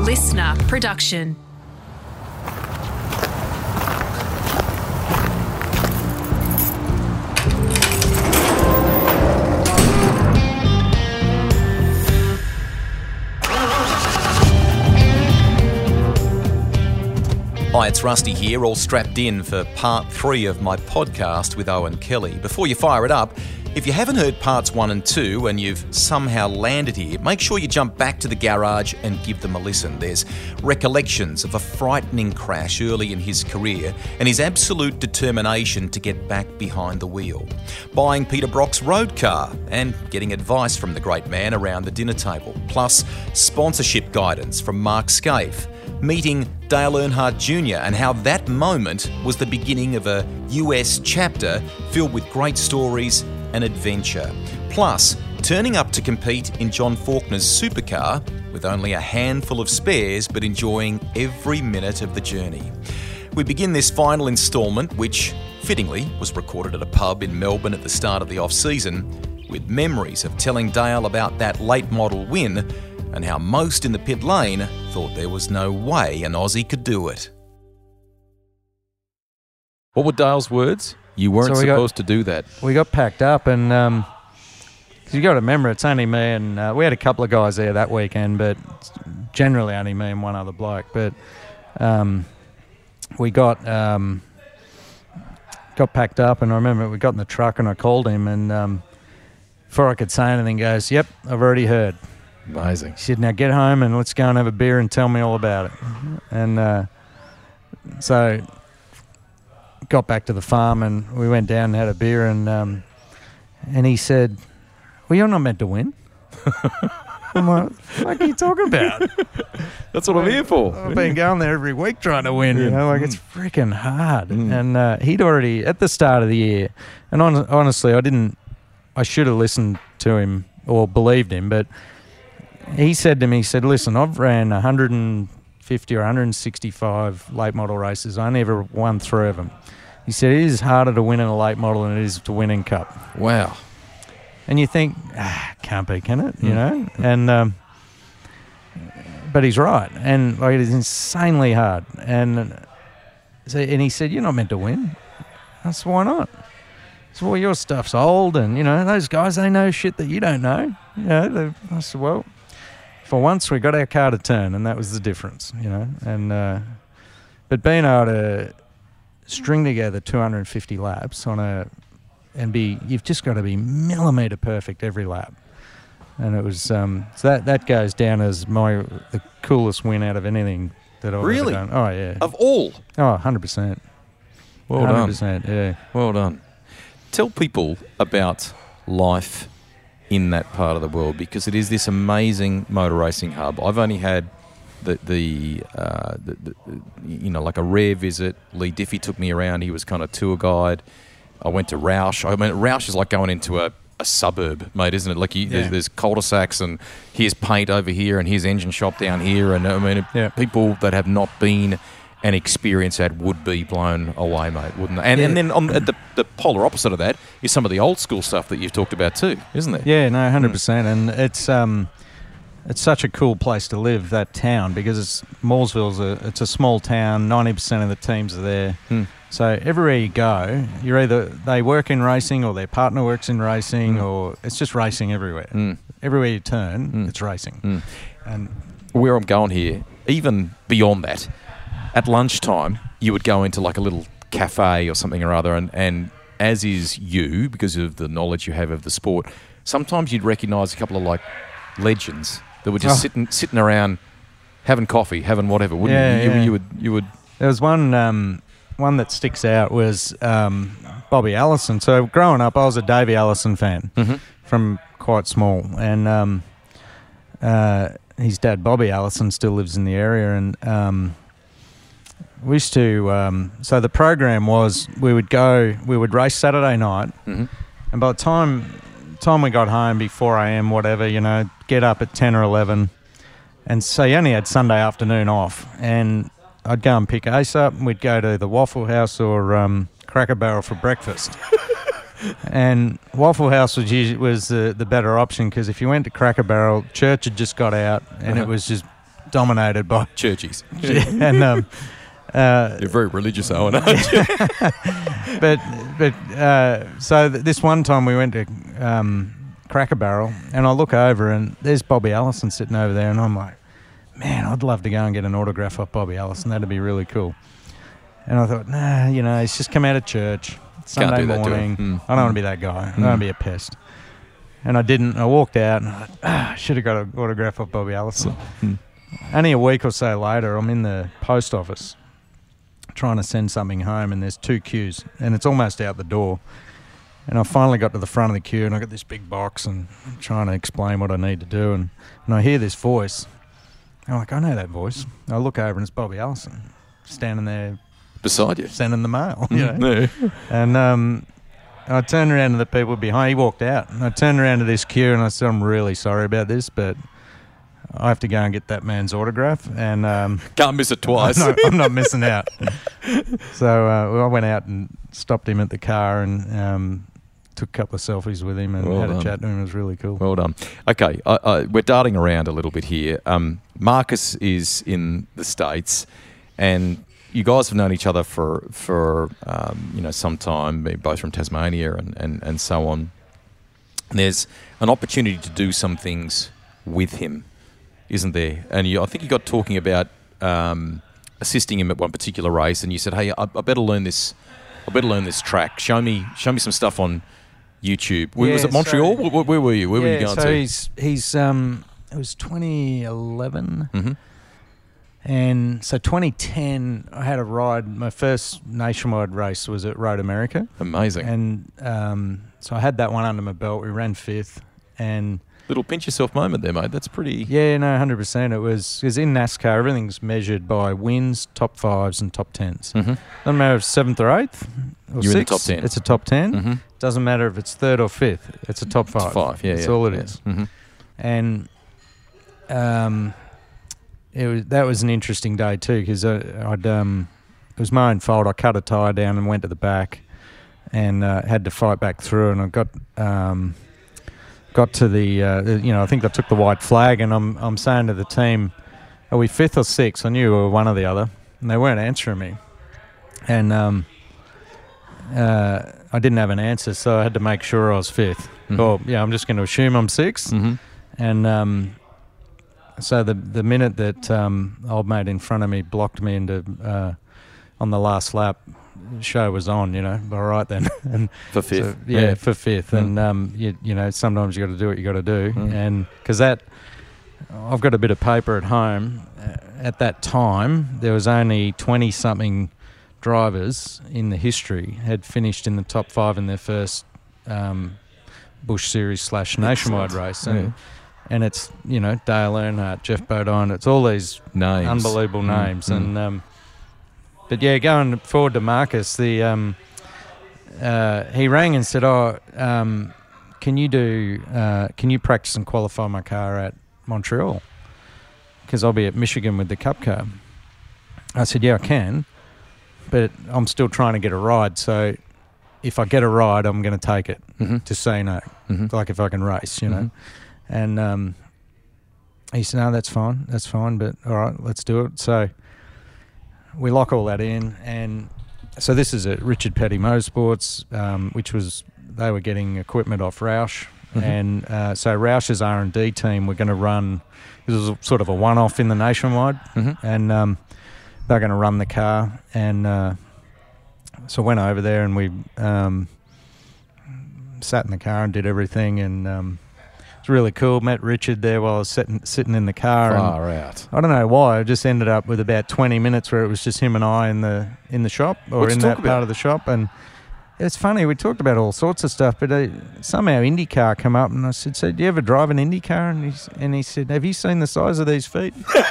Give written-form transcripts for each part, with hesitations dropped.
listener production. Hi, it's Rusty here, all strapped in for part 3 of my podcast with Owen Kelly. Before you fire it up, if you haven't heard parts 1 and 2 and you've somehow landed here, make sure you jump back to the garage and give them a listen. There's recollections of a frightening crash early in his career and his absolute determination to get back behind the wheel, buying Peter Brock's road car and getting advice from the great man around the dinner table, plus sponsorship guidance from Mark Scaife, meeting Dale Earnhardt Jr. and how that moment was the beginning of a US chapter filled with great stories and adventure. Plus, turning up to compete in John Faulkner's supercar with only a handful of spares but enjoying every minute of the journey. We begin this final instalment, which fittingly was recorded at a pub in Melbourne at the start of the off-season, with memories of telling Dale about that late model win and how most in the pit lane thought there was no way an Aussie could do it. What were Dale's words? You weren't supposed to do that. We got packed up and cause you got to remember it's only me and we had a couple of guys there that weekend, but generally only me and one other bloke. But we got packed up, and I remember we got in the truck and I called him, and before I could say anything, he goes, "Yep, I've already heard." Amazing. He said, "Now get home and let's go and have a beer and tell me all about it." And so got back to the farm and we went down and had a beer, and he said, "Well, you're not meant to win." I'm like, "What the fuck are you talking about?" That's what I'm here for. I've been going there every week trying to win, you know, like it's freaking hard. And he'd already, at the start of the year, and honestly, I should have listened to him or believed him, but he said to me, "Listen, I've ran 150 or 165 late model races. I only ever won 3 of them." He said, "It is harder to win in a late model than it is to win in Cup." Wow. And you think, can't be, can it? You know? And but he's right. And like, it is insanely hard. And he said, "You're not meant to win." I said, "Why not?" He said, "Well, your stuff's old, and, you know, those guys, they know shit that you don't know." You know, I said, "Well, for once we got our car to turn, and that was the difference, you know." And but being able to string together 250 laps you've just got to be millimetre perfect every lap. And it was so that goes down as the coolest win out of anything that I've ever done. Oh yeah, of all. Oh, 100%. Well done. 100%. Yeah. Well done. Tell people about life in that part of the world, because it is this amazing motor racing hub. I've only had the you know, like a rare visit. Lee Diffie took me around. He was kind of tour guide. I went to Roush. I mean, Roush is like going into a suburb, mate, isn't it? Like there's cul-de-sacs, and here's paint over here, and here's engine shop down here, and I mean, people that have not been and experienced that would be blown away, mate, wouldn't they? And then at the polar opposite of that is some of the old school stuff that you've talked about too, isn't there? Yeah, no, 100%. And it's such a cool place to live, that town, because Mooresville's it's a small town. 90% of the teams are there. So everywhere you go, you're either they work in racing, or their partner works in racing, or it's just racing everywhere. Everywhere you turn, it's racing. And where I'm going here, even beyond that, at lunchtime, you would go into like a little cafe or something or other, and as is you, because of the knowledge you have of the sport, sometimes you'd recognise a couple of like legends that were just sitting around having coffee, having whatever, wouldn't you? You would. There was one that sticks out was Bobby Allison. So growing up, I was a Davey Allison fan from quite small, and his dad Bobby Allison still lives in the area, and we used to. So the program was we would race Saturday night, and by the time we got home before 4 a.m, whatever, you know, get up at 10 or 11, and so you only had Sunday afternoon off, and I'd go and pick Ace up, and we'd go to the Waffle House or Cracker Barrel for breakfast. And Waffle House was the better option, because if you went to Cracker Barrel, Church had just got out, and it was just dominated by churchies. and You're very religious, Owen, aren't you? So this one time we went to Cracker Barrel, and I look over and there's Bobby Allison sitting over there, and I'm like, man, I'd love to go and get an autograph off Bobby Allison. That'd be really cool. And I thought, nah, he's just come out of church Sunday morning. I don't want to be that guy. I don't want to be a pest. And I didn't. I walked out, and I thought, I should have got an autograph off Bobby Allison. Only a week or so later, I'm in the post office trying to send something home, and there's 2 queues, and it's almost out the door. And I finally got to the front of the queue, and I got this big box, and I'm trying to explain what I need to do, and I hear this voice. I'm like, I know that voice. I look over, and it's Bobby Allison standing there beside you, sending the mail. And I turned around to the people behind. He walked out, and I turned around to this queue, and I said, I'm really sorry about this, but I have to go and get that man's autograph, and can't miss it twice. I'm not missing out. So I went out and stopped him at the car and took a couple of selfies with him and had a chat to him. It was really cool. Well done. Okay, we're darting around a little bit here. Marcus is in the States, and you guys have known each other for some time, both from Tasmania and so on. And there's an opportunity to do some things with him, isn't there? And I think you got talking about assisting him at one particular race, and you said, "Hey, I better learn this. I better learn this track. Show me some stuff on YouTube." Was it Montreal? Where were you? Where were you going to? So he's it was 2011, and so 2010 I had a ride. My first nationwide race was at Road America. Amazing. And so I had that one under my belt. We ran 5th, and little pinch yourself moment there, mate. That's pretty... Yeah, no, 100%. It was because in NASCAR, everything's measured by wins, top 5s and top 10s. Doesn't matter if it's 7th or 8th or 6th. You're in the top 10. It's a top 10. Doesn't matter if it's 3rd or 5th. It's a top 5. It's 5, yeah. That's all it is. And that was an interesting day too, because it was my own fault. I cut a tyre down and went to the back and had to fight back through, and I got to the, I think I took the white flag, and I'm saying to the team, are we 5th or 6th? I knew we were one or the other, and they weren't answering me. And I didn't have an answer, so I had to make sure I was 5th. Or, I'm just going to assume I'm 6th. And so the minute that old mate in front of me blocked me into on the last lap, show was on, all right then. And for 5th. So, for 5th. And, sometimes you got to do what you got to do. And because I've got a bit of paper at home. At that time, there was only 20-something drivers in the history had finished in the top 5 in their first Busch Series / Nationwide race. And it's, Dale Earnhardt, Jeff Bodine, it's all these names, unbelievable names. And but going forward to Marcus, he rang and said, can you practice and qualify my car at Montreal? Because I'll be at Michigan with the Cup car. I said, yeah, I can, but I'm still trying to get a ride. So if I get a ride, I'm going to take it to say no, like if I can race, know. And he said, no, that's fine, but all right, let's do it. So we lock all that in, and so this is at Richard Petty Motorsports, which was, they were getting equipment off Roush, and so Roush's R&D team were going to run, this was sort of a one-off in the Nationwide, and they're going to run the car, and so I went over there and we sat in the car and did everything, and really cool. Met Richard there while I was sitting in the car. Far out. I don't know why. I just ended up with about 20 minutes where it was just him and I in the shop, or in that part of the shop. And it's funny, we talked about all sorts of stuff, but somehow IndyCar come up, and I said, so do you ever drive an IndyCar? And he said, have you seen the size of these feet?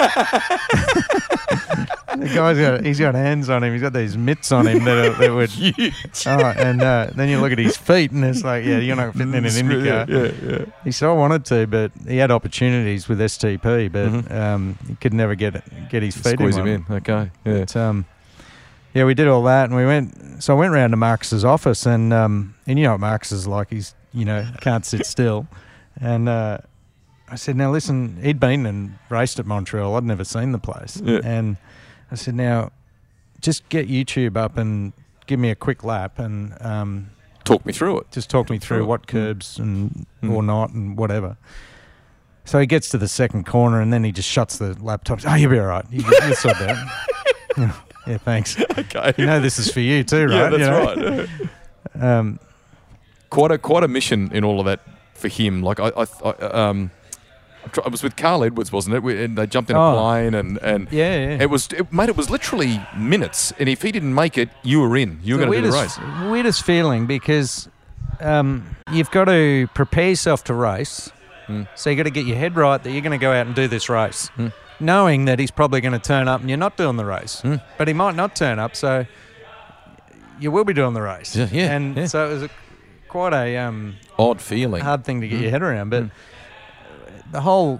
The guy's he's got hands on him. He's got these mitts on him that would huge. And then you look at his feet, and it's like, yeah, you're not fitting in an IndyCar. Yeah. He said I wanted to, but he had opportunities with STP, but he could never get his feet squeeze in. Him in. Okay. Yeah. But, we did all that, and we went. So I went round to Marcus's office, and you know what Marcus is like. He's can't sit still, and I said, now listen, he'd been and raced at Montreal. I'd never seen the place. Yeah. And I said, now just get YouTube up and give me a quick lap and talk me through it. Just talk me through what curbs and or not and whatever. So he gets to the second corner and then he just shuts the laptop. Oh, you'll be all right. You'll sort that. Yeah, thanks. Okay. You know this is for you too, right? Yeah, that's right. Quite a mission in all of that for him. Like I was with Carl Edwards, wasn't it? And they jumped in a plane and yeah. It was literally minutes. And if he didn't make it, you were in. You were going to do the race. Weirdest feeling because you've got to prepare yourself to race. So you got to get your head right that you're going to go out and do this race, knowing that he's probably going to turn up and you're not doing the race. But he might not turn up, so you will be doing the race. Yeah. So it was quite a odd feeling, hard thing to get your head around. But the whole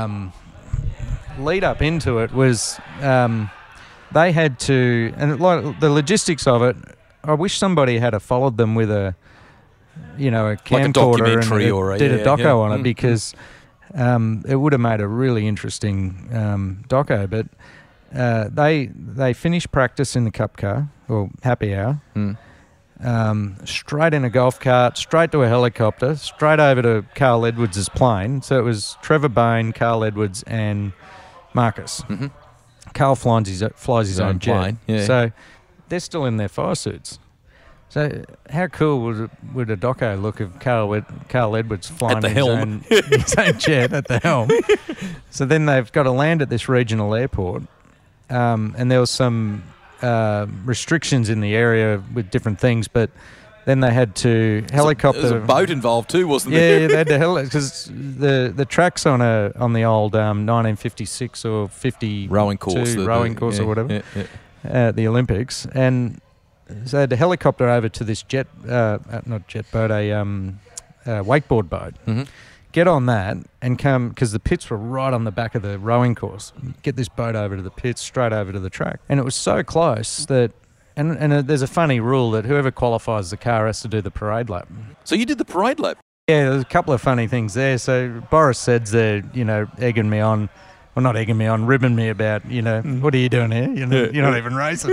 lead up into it was they had to, and like the logistics of it. I wish somebody had followed them with a camcorder like a documentary and did a doco on it because it would have made a really interesting doco. But they finished practice in the Cup car or happy hour. Straight in a golf cart, straight to a helicopter, straight over to Carl Edwards' plane. So it was Trevor Bain, Carl Edwards, and Marcus. Carl flies his own jet. Plane. Yeah. So they're still in their fire suits. So how cool would a doco look of Carl Edwards flying at the helm. his own jet at the helm? So then they've got to land at this regional airport, and there was some restrictions in the area with different things, but then they had to helicopter. There was a boat involved too, wasn't there? Yeah, they had to because the track's on the old 1956 or 50 rowing course, or whatever, at the Olympics, and so they had to helicopter over to this not jet boat, a wakeboard boat. Get on that and come, because the pits were right on the back of the rowing course. Get this boat over to the pits, straight over to the track. And it was so close that, and there's a funny rule that whoever qualifies the car has to do the parade lap. So you did the parade lap? Yeah, there's a couple of funny things there. So Boris Said's there, egging me on, well, not egging me on, ribbing me about, what are you doing here? You're not even racing,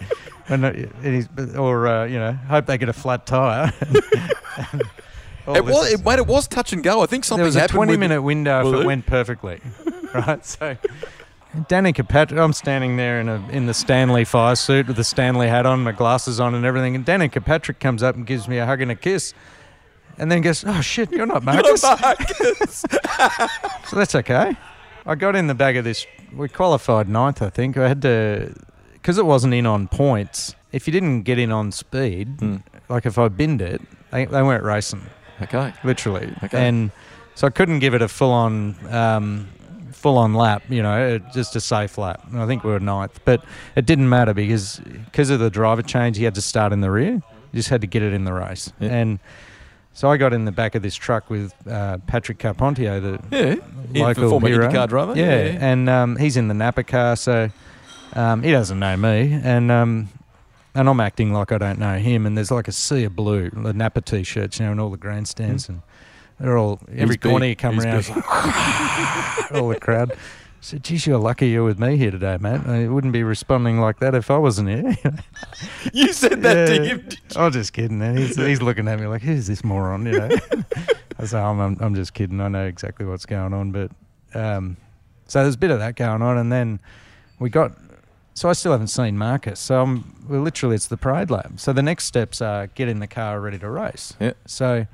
hope they get a flat tyre. It was touch and go. I think something happened. There was a 20-minute window if it went perfectly, right? So Danica Patrick, I'm standing there in the Stanley fire suit with the Stanley hat on, my glasses on and everything, and Danica Patrick comes up and gives me a hug and a kiss, and then goes, "Oh shit, you're not Marcus." You're not Marcus. So that's okay. I got in the back of this. We qualified 9th, I think. I had to, because it wasn't in on points. If you didn't get in on speed, like if I binned it, they weren't racing. Okay. Literally. Okay. And so I couldn't give it a full-on lap, just a safe lap. And I think we were 9th. But it didn't matter because of the driver change, he had to start in the rear. You just had to get it in the race. Yeah. And so I got in the back of this truck with Patrick Carpentier, the local former hero. IndyCar driver. Yeah. And he's in the Napa car, so he doesn't know me. And I'm acting like I don't know him. And there's like a sea of blue, the Napa T-shirts, and all the grandstands. And they're all, every corner you come around, it's like, all the crowd. I said, geez, you're lucky you're with me here today, mate. I wouldn't be responding like that if I wasn't here. You said that to him, did you? I was just kidding. And he's looking at me like, who's this moron, I said, I'm just kidding. I know exactly what's going on. But so there's a bit of that going on. And then so I still haven't seen Marcus. So literally it's the parade lap. So the next steps are get in the car ready to race. Yeah. So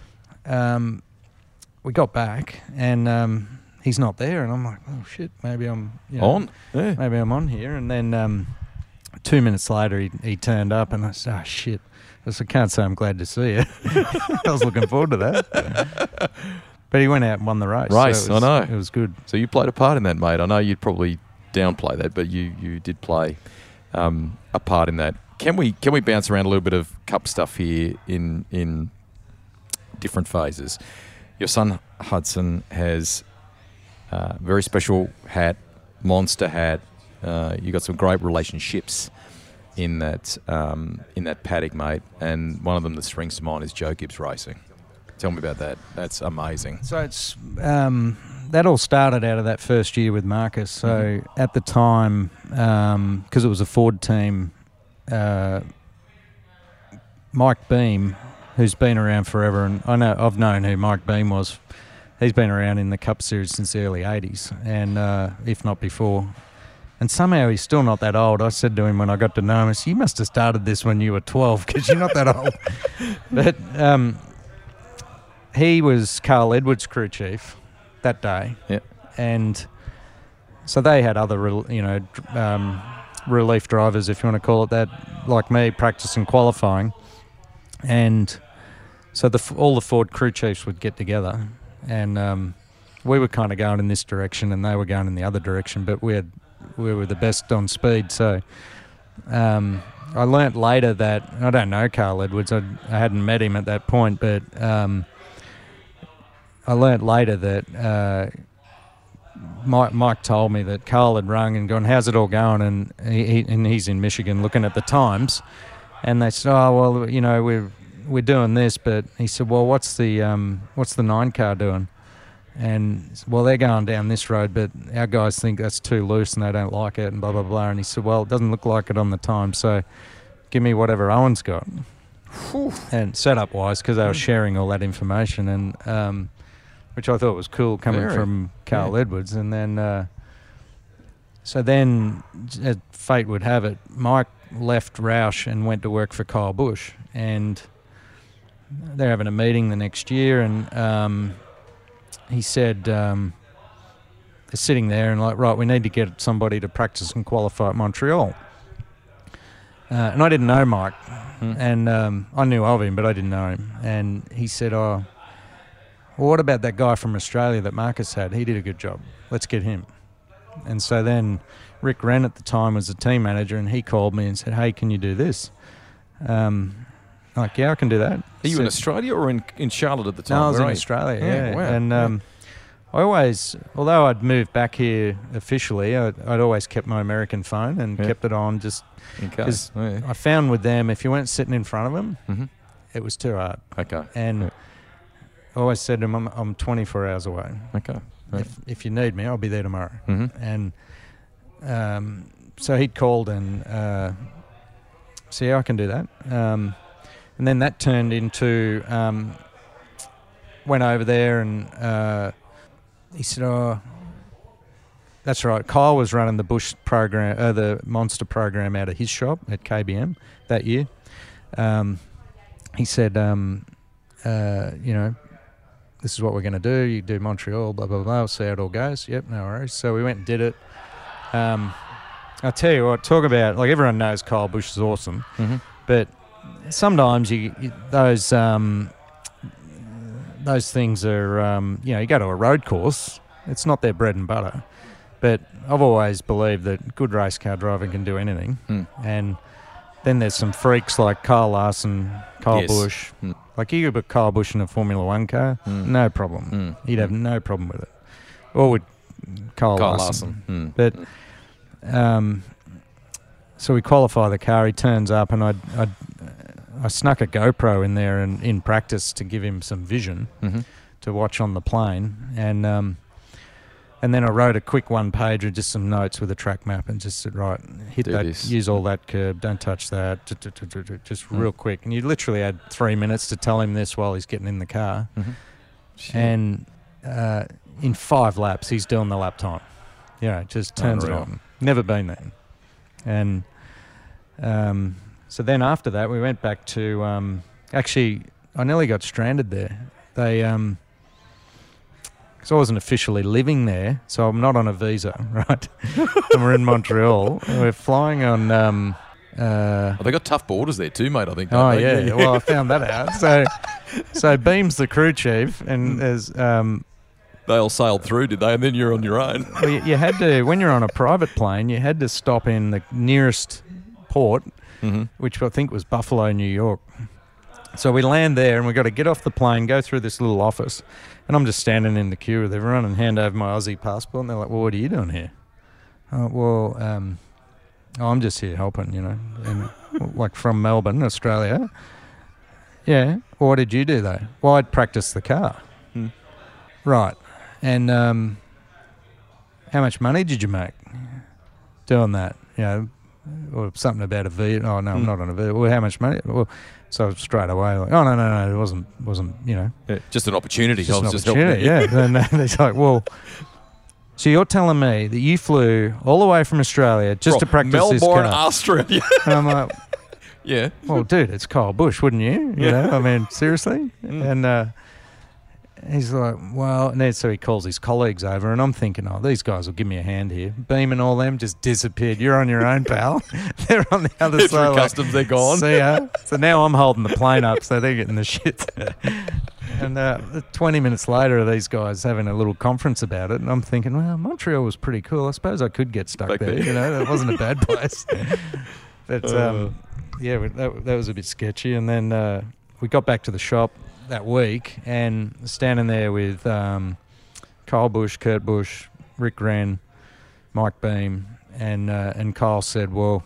we got back and he's not there, and I'm like, oh shit, maybe I'm on. Yeah. Maybe I'm on here. And then 2 minutes later, he turned up, and I said, oh shit. I can't say I'm glad to see you. I was looking forward to that. But he went out and won the race. So I know. It was good. So you played a part in that, mate. I know you'd probably downplay that, but you did play a part in that. Can we bounce around a little bit of cup stuff here in different phases? Your son Hudson has a very special hat, monster hat. You got some great relationships in that paddock, mate. And one of them that springs to mind is Joe Gibbs Racing. Tell me about that. That's amazing. So it's that all started out of that first year with Marcus. So at the time, because it was a Ford team, Mike Beam, who's been around forever, and I've known who Mike Beam was. He's been around in the Cup Series since the early 80s, and if not before. And somehow he's still not that old. I said to him when I got to know him, I said, you must have started this when you were 12 because you're not that old. But he was Carl Edwards' crew chief that day. Yeah. And so they had other, relief drivers, if you want to call it that, like me, practicing qualifying. And so all the Ford crew chiefs would get together, and we were kind of going in this direction and they were going in the other direction, but we were the best on speed. So I learnt later that, I don't know Carl Edwards, I hadn't met him at that point, but I learnt later that Mike told me that Carl had rung and gone, how's it all going? And he's in Michigan looking at the times, and they said, oh, well, we're doing this, but he said, well, what's the 9 car doing? And, well, they're going down this road, but our guys think that's too loose and they don't like it and blah, blah, blah. And he said, well, it doesn't look like it on the time, so give me whatever Owen's got. Whew. And setup-wise, because they were sharing all that information, and which I thought was cool coming from Carl Edwards. And then, so then, as fate would have it, Mike left Roush and went to work for Kyle Busch. And they're having a meeting the next year, and he said, they're sitting there and like, right, we need to get somebody to practice and qualify at Montreal. And I didn't know Mike, and I knew of him, but I didn't know him. And he said, oh, well, what about that guy from Australia that Marcus had? He did a good job. Let's get him. And so then Rick Wren at the time was the team manager, and he called me and said, hey, can you do this? Like, yeah, I can do that. Are you in Australia or in Charlotte at the time? No, I was in Australia, yeah. Wow. And I always, although I'd moved back here officially, I'd always kept my American phone and kept it on just because I found with them, if you weren't sitting in front of them, it was too hard. Okay. And I always said to them, I'm 24 hours away. Okay. Right. If you need me, I'll be there tomorrow. And so he'd called and said, yeah, I can do that. And then that turned into, went over there and he said, oh, that's right. Kyle was running the Bush program, the Monster program out of his shop at KBM that year. He said, this is what we're going to do. You do Montreal, blah, blah, blah. We'll see how it all goes. Yep, no worries. So we went and did it. I'll tell you what, talk about, like everyone knows Kyle Busch is awesome, but sometimes those things are, you go to a road course, it's not their bread and butter. But I've always believed that good race car driving can do anything. And then there's some freaks like Kyle Larson, Kyle Busch. Like you could put Kyle Busch in a Formula One car, no problem. He'd have no problem with it. Or with Kyle Larson. But so we qualify the car, he turns up, and I snuck a GoPro in there and in practice to give him some vision to watch on the plane, and then I wrote a quick one page with just some notes with a track map and just said, right, use all that curb, don't touch that, just real quick. And you literally had 3 minutes to tell him this while he's getting in the car. And in 5 laps, he's doing the lap time. Just turns it on. Never been there. And so then after that, we went back to, actually, I nearly got stranded there. They, because I wasn't officially living there, so I'm not on a visa, right? And we're in Montreal. And we're flying on... they got tough borders there too, mate, I think. Oh, yeah. Well, I found that out. So Beam's the crew chief, and there's... they all sailed through, did they? And then you're on your own. Well, you had to, when you're on a private plane, you had to stop in the nearest port, which I think was Buffalo, New York. So we land there, and we've got to get off the plane, go through this little office, and I'm just standing in the queue with everyone and hand over my Aussie passport, and they're like, well, what are you doing here? I'm just here helping, and like from Melbourne, Australia. Yeah. Well, what did you do though? Well, I'd practice the car. Right. And how much money did you make doing that? You know, or something about a V. Oh no, I'm not on a V. Well, how much money? Well, so straight away, like, oh no, it wasn't. You know, just an opportunity. Just an opportunity. Yeah. And he's like, well. So you're telling me that you flew all the way from Australia just to practice this car? Melbourne, Australia. And I'm like, yeah. Well, dude, it's Kyle Busch, wouldn't you? You know, I mean, seriously? And he's like, well, and then so he calls his colleagues over, and I'm thinking, oh, these guys will give me a hand here. Beam and all them just disappeared. You're on your own, pal. They're on the other Through side. customs, they're gone. See ya. So now I'm holding the plane up, so they're getting the shit. And 20 minutes later, these guys having a little conference about it, and I'm thinking, well, Montreal was pretty cool. I suppose I could get stuck there. You know, that wasn't a bad place. But yeah, that was a bit sketchy. And then we got back to the shop that week, and standing there with Kyle Busch, Kurt Busch, Rick Wren, Mike Beam, and Kyle said, well,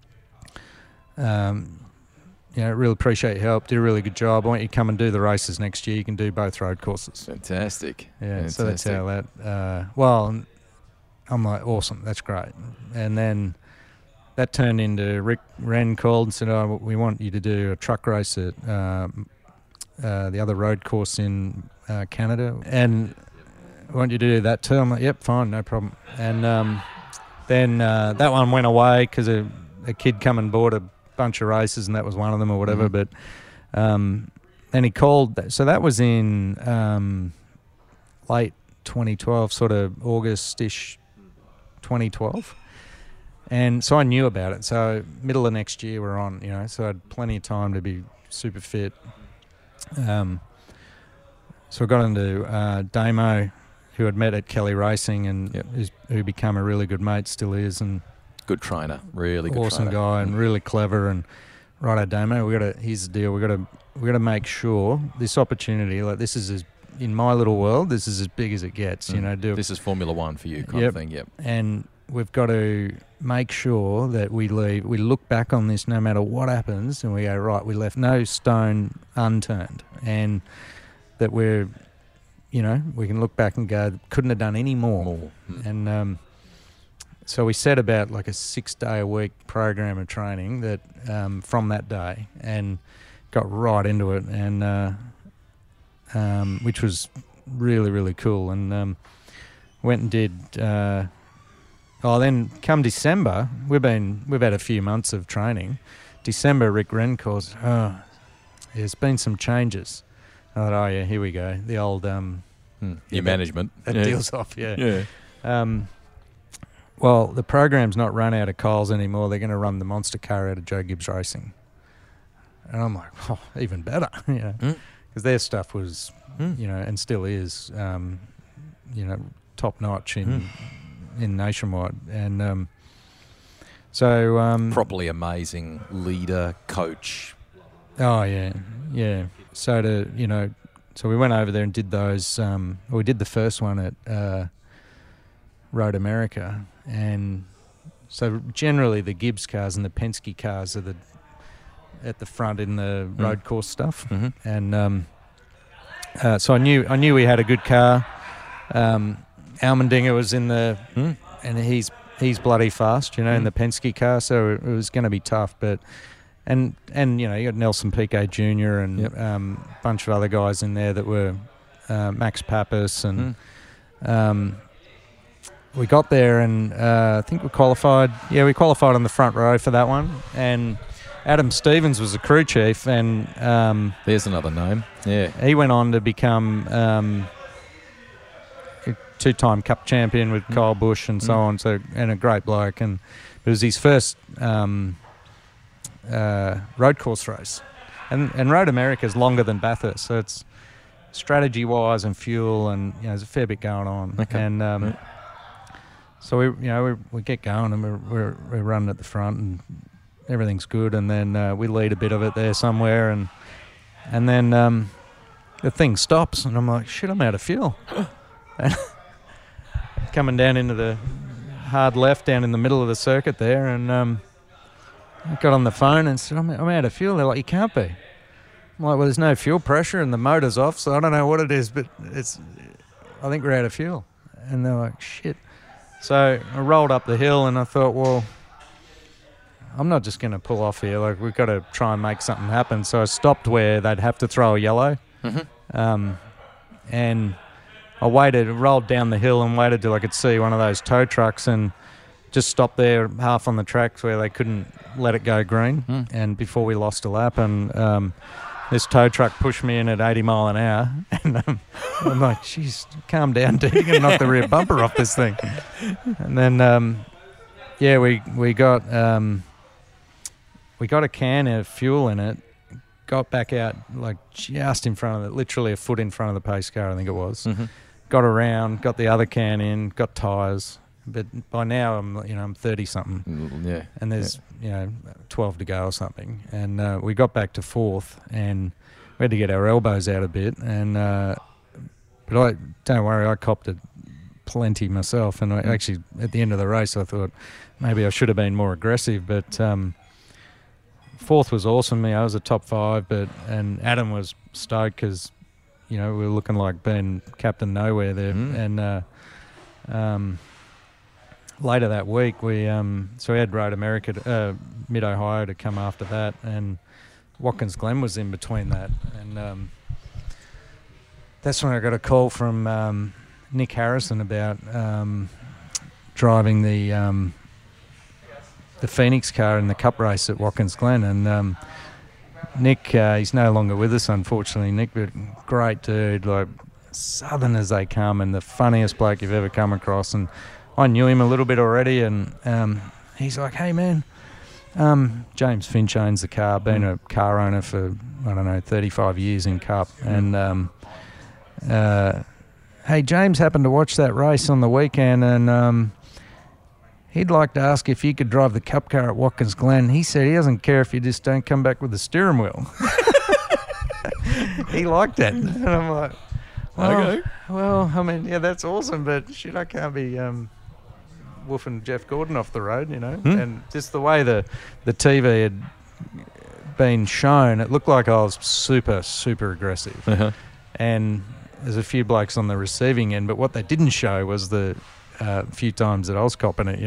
you know, really appreciate your help. Did a really good job. I want you to come and do the races next year. You can do both road courses. Fantastic. Yeah, Fantastic. so that's how that... well, I'm like, awesome, that's great. And then that turned into Rick Wren called and said, oh, we want you to do a truck race at the other road course in Canada. And I want you to do that too. I'm like, yep, fine, no problem. And then that one went away because a kid come and bought a bunch of races, and that was one of them or whatever. But then he called, so that was in late 2012, sort of August-ish 2012, and so I knew about it. So middle of next year we're on, you know, so I had plenty of time to be super fit. So I got into Damo, who had met at Kelly Racing and who became a really good mate, still is, and good trainer, really good awesome trainer. guy, and really clever. And righto, Damo, here's the deal. We got to make sure this opportunity, like this is in my little world, this is as big as it gets. You know, this is Formula One for you, kind of thing. Yep. And we've got to make sure that we look back on this no matter what happens, and we go, right, we left no stone unturned, and that we're, you know, we can look back and go, couldn't have done any more. And so we set about like a 6-day-a-week program of training that from that day, and got right into it, and which was really, really cool. And went and did. Then come December, we've had a few months of training. December, Rick Wren calls. There's been some changes. I thought, oh yeah, here we go. The old your management that deals off. Yeah. Well, the program's not run out of Coles anymore. They're going to run the monster car out of Joe Gibbs Racing. And I'm like, oh, even better, you know, because their stuff was, you know, and still is, you know, top notch in Nationwide. And so properly amazing leader, coach. Oh yeah. So so we went over there and did those. We did the first one at Road America, and so generally the Gibbs cars and the Penske cars are at the front in the road course stuff. And so I knew we had a good car. Almendinger was in the and he's bloody fast, you know, in the Penske car, so it was going to be tough. But and you know, you got Nelson Piquet Jr. and a bunch of other guys in there that were Max Pappas, and we got there, and I think we qualified. Yeah, we qualified on the front row for that one. And Adam Stevens was the crew chief, and there's another name. Yeah, he went on to become a two-time Cup champion with Kyle Busch and so on. So, and a great bloke, and it was his first road course race. And Road America is longer than Bathurst, so it's strategy-wise and fuel, and you know, there's a fair bit going on. Okay. And so we get going, and we're running at the front, and everything's good. And then we lead a bit of it there somewhere, and then the thing stops, and I'm like, shit, I'm out of fuel. And coming down into the hard left down in the middle of the circuit there, and I got on the phone and said, I'm out of fuel. They're like, you can't be. I'm like, well, there's no fuel pressure and the motor's off, so I don't know what it is, but I think we're out of fuel. And they're like, shit. So I rolled up the hill and I thought, well, I'm not just going to pull off here. Like, we've got to try and make something happen. So I stopped where they'd have to throw a yellow. Mm-hmm. And I rolled down the hill and waited till I could see one of those tow trucks and just stopped there half on the tracks where they couldn't let it go green. And before we lost a lap, and this tow truck pushed me in at 80 mile an hour, and I'm like, "Jeez, calm down, dude! You're gonna knock the rear bumper off this thing." And then, we got a can of fuel in it. Got back out like just in front of it, literally a foot in front of the pace car, I think it was. Mm-hmm. Got around, got the other can in, got tyres. But by now I'm 30 something. Yeah. And there's 12 to go or something. And we got back to fourth, and we had to get our elbows out a bit. And but don't worry, I copped it plenty myself. And I actually, at the end of the race, I thought maybe I should have been more aggressive. But fourth was awesome. I was a top 5, and Adam was stoked because we were looking like being Captain Nowhere there. And later that week, we had Road America, Mid Ohio to come after that, and Watkins Glen was in between that, and that's when I got a call from Nick Harrison about driving the Phoenix car in the Cup race at Watkins Glen, and Nick, he's no longer with us, unfortunately. Nick, but great dude, like southern as they come, and the funniest bloke you've ever come across. And I knew him a little bit already, and he's like, "Hey man, James Finch owns the car, been a car owner for 35 years in Cup, and hey, James happened to watch that race on the weekend, and he'd like to ask if you could drive the Cup car at Watkins Glen. He said he doesn't care if you just don't come back with the steering wheel." He liked it, and I'm like, well, I mean, yeah, that's awesome, but shit, I can't be woofing Jeff Gordon off the road, And just the way the TV had been shown, it looked like I was super, super aggressive. Uh-huh. And there's a few blokes on the receiving end, but what they didn't show was the few times that I was copping it,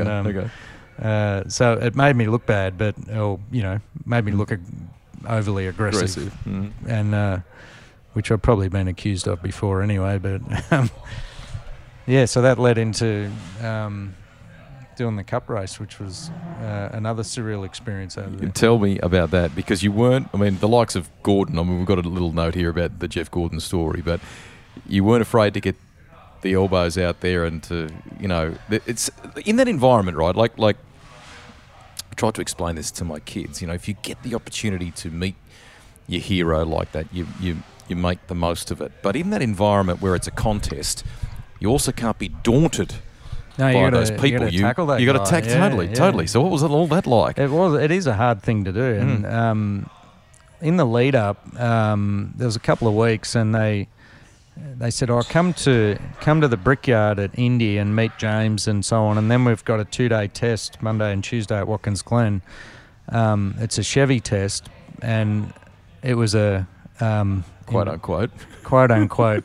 so it made me look bad, but made me look overly aggressive. Mm-hmm. And which I've probably been accused of before anyway, but so that led into doing the Cup race, which was another surreal experience over there. Tell me about that, because you weren't, the likes of Gordon, we've got a little note here about the Jeff Gordon story, but you weren't afraid to get the elbows out there and to, it's in that environment, right? Like I tried to explain this to my kids, if you get the opportunity to meet your hero like that, you make the most of it. But in that environment where it's a contest, you also can't be daunted by those people. You got to tackle totally. So what was all that like? It is a hard thing to do. And in the lead up, there was a couple of weeks, and they said, come to the Brickyard at Indy and meet James and so on, and then we've got a 2-day test, Monday and Tuesday at Watkins Glen. It's a Chevy test, and it was a quote unquote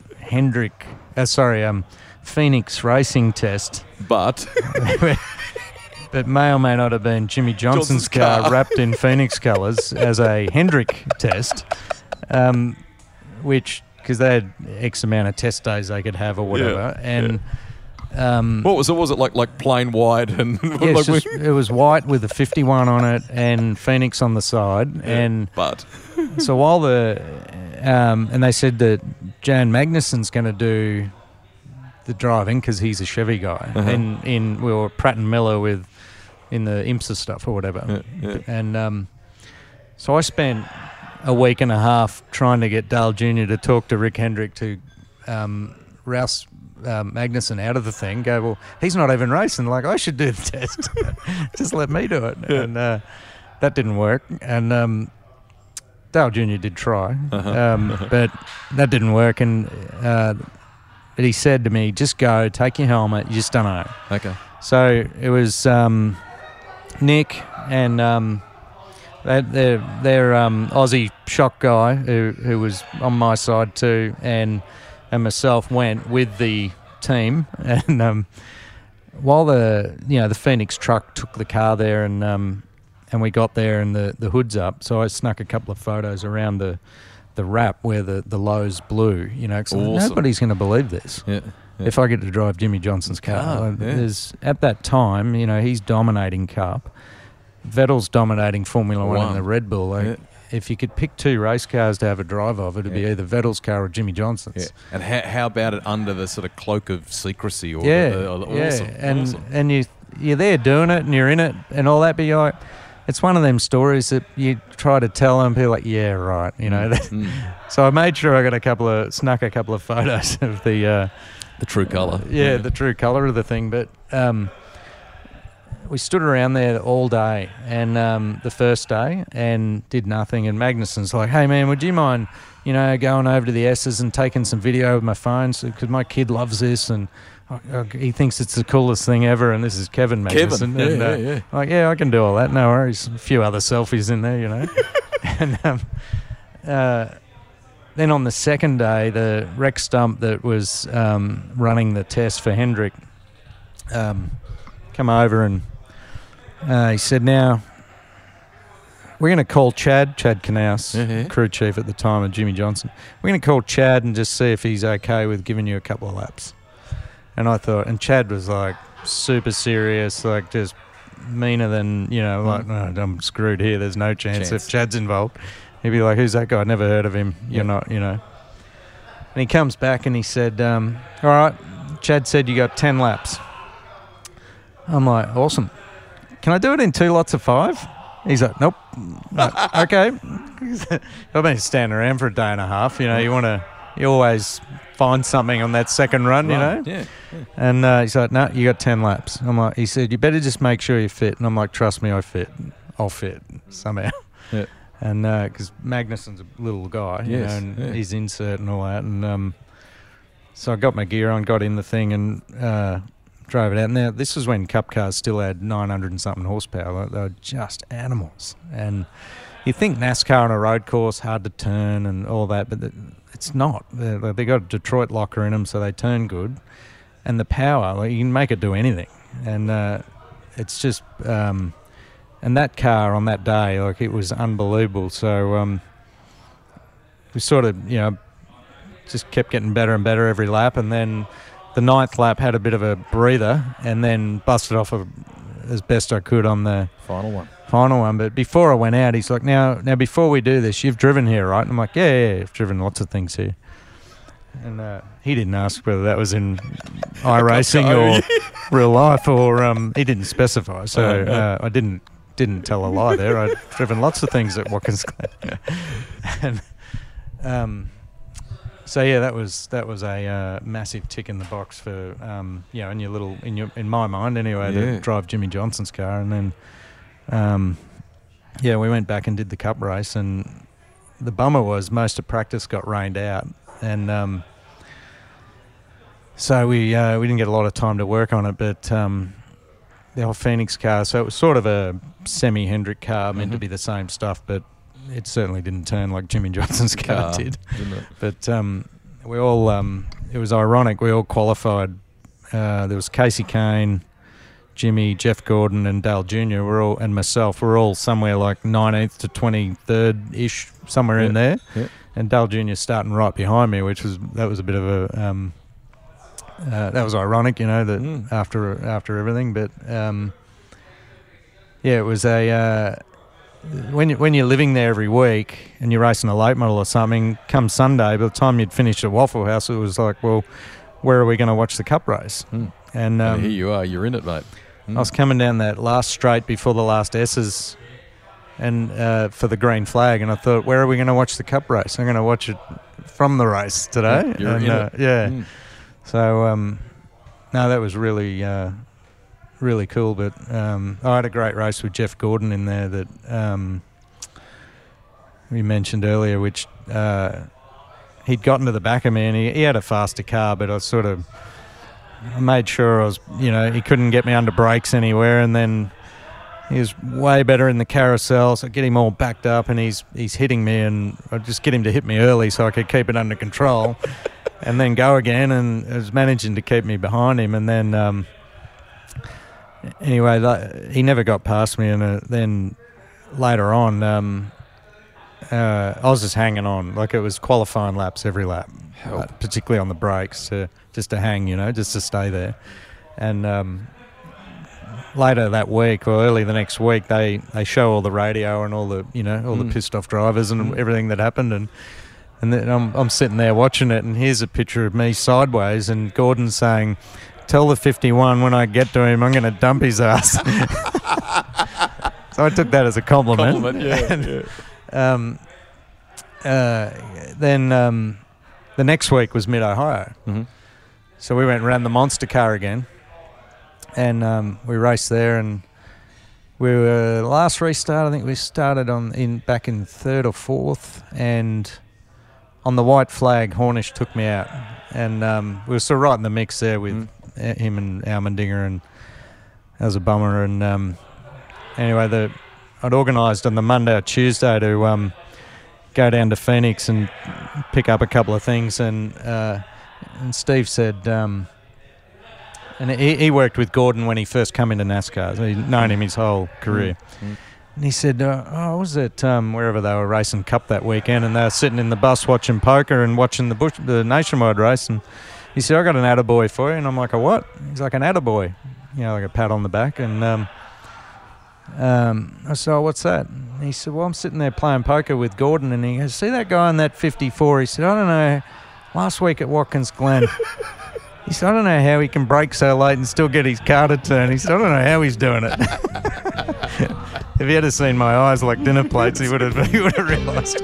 Phoenix racing test, but may or may not have been Jimmy Johnson's car wrapped in Phoenix colours as a Hendrick test, which, because they had X amount of test days they could have or whatever, what was it? Was it like plain white and? It was white with a 51 on it and Phoenix on the side, but so while and they said that Jan Magnussen's going to do the driving because he's a Chevy guy, and we were Pratt and Miller in the IMSA stuff or whatever, and so I spent a week and a half trying to get Dale Jr. to talk to Rick Hendrick to rouse Magnussen out of the thing. Go, well, he's not even racing. Like, I should do the test. Just let me do it. And that didn't work. And Dale Jr. did try, but that didn't work. And but he said to me, just go, take your helmet. You just don't know. Okay. So it was Nick and Their Aussie shock guy who was on my side too, and myself went with the team, and while the Phoenix truck took the car there, and we got there and the hood's up, so I snuck a couple of photos around the wrap where the Lowe's blue, 'cause awesome. Nobody's going to believe this. Yeah. If I get to drive Jimmy Johnson's car. There's, at that time, he's dominating Cup. Vettel's dominating Formula One in the Red Bull. If you could pick two race cars to have a drive of, it'd be either Vettel's car or Jimmy Johnson's. Yeah. And how about it under the sort of cloak of secrecy? Or Awesome. And awesome. and you're there doing it and you're in it and all that, but you're like, it's one of them stories that you try to tell them, people are like, yeah, right, So I made sure I snuck a couple of photos of the true colour. The true colour of the thing, but we stood around there all day, and the first day, and did nothing. And Magnussen's like, "Hey man, would you mind, going over to the S's and taking some video with my phone, because my kid loves this, and he thinks it's the coolest thing ever." And this is Kevin Magnussen. Yeah. Like, yeah, I can do all that. No worries. A few other selfies in there, and then on the second day, the Rex Stump that was running the test for Hendrick come over, and he said, "Now, we're going to call Chad Knaus, crew chief at the time of Jimmy Johnson. We're going to call Chad and just see if he's okay with giving you a couple of laps." And I thought, and Chad was like super serious, like just meaner than, like, "No, I'm screwed here. There's no chance if Chad's involved." He'd be like, "Who's that guy? Never heard of him. You're not, And he comes back and he said, "All right, Chad said you got 10 laps." I'm like, "Awesome. Can I do it in 2 lots of 5? He's like, "Nope." Like, okay. I've been standing around for a day and a half. You always find something on that second run, Yeah. And he's like, "No, you got 10 laps." I'm like, he said, "You better just make sure you're fit." And I'm like, "Trust me, I'll fit somehow." Yeah. And because Magnussen's a little guy, and his insert and all that. And so I got my gear on, got in the thing, and drove it out. Now, this was when Cup cars still had 900 and something horsepower. They were just animals. And you think NASCAR on a road course, hard to turn and all that, but it's not. They got a Detroit locker in them, so they turn good. And the power, you can make it do anything. And it's just... and that car on that day, it was unbelievable. So we sort of, just kept getting better and better every lap. And then the 9th lap had a bit of a breather, and then busted off as best I could on the final one. But before I went out, he's like, now before we do this, you've driven here, right? And I'm like, yeah, I've driven lots of things here. And he didn't ask whether that was in iRacing or real life, or he didn't specify. So I didn't tell a lie there. I'd driven lots of things at Watkins Glen. And so yeah, that was a massive tick in the box for in my mind anyway, to drive Jimmy Johnson's car. And then we went back and did the Cup race, and the bummer was most of practice got rained out, and so we didn't get a lot of time to work on it. But the old Phoenix car, so it was sort of a semi-Hendrick car, meant to be the same stuff, but it certainly didn't turn like Jimmy Johnson's car did. Didn't it? But we all, it was ironic, we all qualified. There was Casey Kane, Jimmy, Jeff Gordon and Dale Jr. and myself. We're all somewhere like 19th to 23rd-ish, somewhere in there. Yeah. And Dale Jr. starting right behind me, that was a bit of a... that was ironic, that after everything. But, it was a... when you're living there every week and you're racing a late model or something, come Sunday, by the time you'd finished at Waffle House, it was like, well, where are we going to watch the Cup race? And here you are, you're in it, mate. I was coming down that last straight before the last S's and for the green flag, and I thought, where are we going to watch the Cup race? I'm going to watch it from the race today. You're in it. Yeah. So, no, that was really... really cool, but I had a great race with Jeff Gordon in there that we mentioned earlier, which he'd gotten to the back of me, and he had a faster car, but I made sure I was, he couldn't get me under brakes anywhere, and then He was way better in the carousel, so I get him all backed up, and he's hitting me, and I just get him to hit me early so I could keep it under control, and then go again, and I was managing to keep me behind him, and then anyway, he never got past me, and then later on, I was just hanging on, like it was qualifying laps every lap, particularly on the brakes, just to hang, just to stay there, and later that week or early the next week, they show all the radio and all the the pissed off drivers and everything that happened, and then I'm sitting there watching it, and here's a picture of me sideways, and Gordon saying, "Tell the 51 when I get to him, I'm going to dump his ass." So I took that as a compliment. Then the next week was Mid-Ohio. Mm-hmm. So we went and ran the monster car again. And we raced there, and we were last restart. I think we started back in third or fourth, and on the white flag, Hornish took me out, and we were sort of right in the mix there with him and Almendinger, and that was a bummer. And anyway, I'd organised on the Monday or Tuesday to go down to Phoenix and pick up a couple of things, and Steve said. And he worked with Gordon when he first came into NASCAR. So he'd known him his whole career. Mm-hmm. And he said, was it wherever they were racing Cup that weekend, and they were sitting in the bus watching poker and watching the Nationwide race, and he said, "I got an attaboy for you." And I'm like, "A what?" He's like, "An attaboy," like a pat on the back. And I said, "Oh, what's that?" And he said, "Well, I'm sitting there playing poker with Gordon," and he goes, "See that guy on that 54? He said, "I don't know, last week at Watkins Glen." He said, "I don't know how he can brake so late and still get his car to turn." He said, "I don't know how he's doing it." If he had seen my eyes like dinner plates, he would have realised.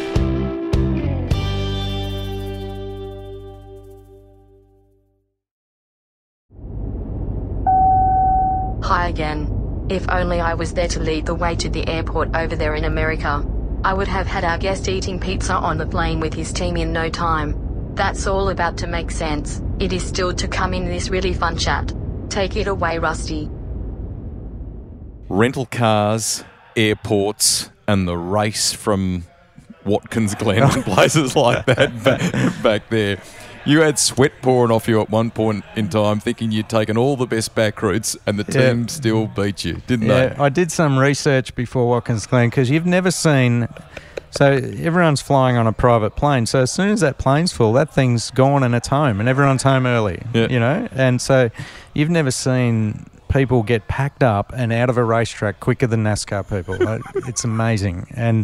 Hi again. If only I was there to lead the way to the airport over there in America. I would have had our guest eating pizza on the plane with his team in no time. That's all about to make sense. It is still to come in this really fun chat. Take it away, Rusty. Rental cars, airports, and the race from Watkins Glen and places like that back there. You had sweat pouring off you at one point in time, thinking you'd taken all the best back routes, and the team still beat you, didn't they? I did some research before Watkins Glen, because you've never seen... So everyone's flying on a private plane. So as soon as that plane's full, that thing's gone and it's home, and everyone's home early, And so you've never seen people get packed up and out of a racetrack quicker than NASCAR people. It's amazing. And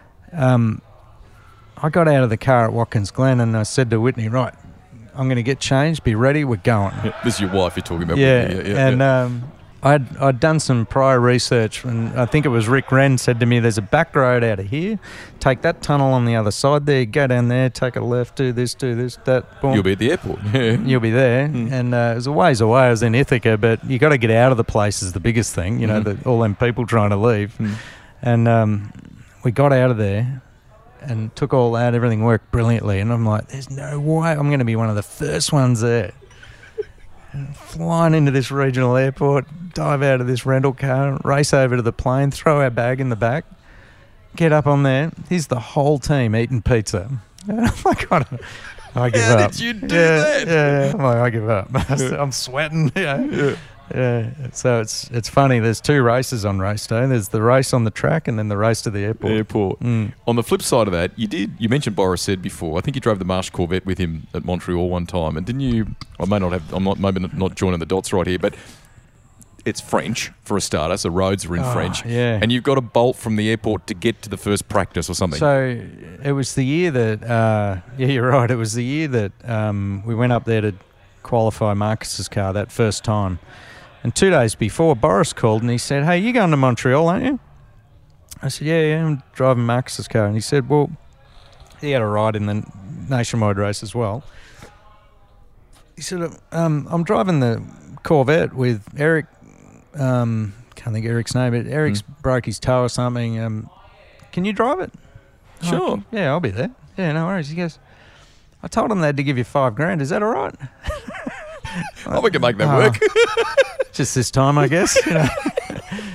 I got out of the car at Watkins Glen, and I said to Whitney, "Right, I'm going to get changed. Be ready. We're going." Yeah, this is your wife you're talking about. And I'd done some prior research, and I think it was Rick Wren said to me, "There's a back road out of here. Take that tunnel on the other side there. Go down there. Take a left. Do this, that." Boom. You'll be at the airport. You'll be there. And it was a ways away. I was in Ithaca, but you got to get out of the place is the biggest thing. All them people trying to leave. And we got out of there and took all that. Everything worked brilliantly. And I'm like, "There's no way I'm going to be one of the first ones there." And flying into this regional airport, dive out of this rental car, race over to the plane, throw our bag in the back, get up on there. Here's the whole team eating pizza. And I'm like, I give up. How did you do that? Yeah. I'm like, I give up. I'm sweating. Yeah. So it's funny. There's two races on race day. There's the race on the track, and then the race to the airport. On the flip side of that, you mentioned Boris Said before. I think you drove the Marsh Corvette with him at Montreal one time, and didn't you? I'm not joining the dots right here, but it's French for a starter, so roads are in French. Yeah. And you've got to bolt from the airport to get to the first practice or something. So it was the year that you're right. It was the year that we went up there to qualify Marcus's car that first time. And 2 days before, Boris called and he said, "Hey, you going to Montreal, aren't you?" I said, yeah, I'm driving Marcus's car. And he said, well, he had a ride in the Nationwide race as well. He said, I'm driving the Corvette with Eric. Can't think of Eric's name, but Eric's broke his toe or something. Can you drive it? Sure. Like, yeah, I'll be there. Yeah, no worries. He goes, I told him they had to give you $5,000. Is that all right? We can make that work. Just this time, I guess.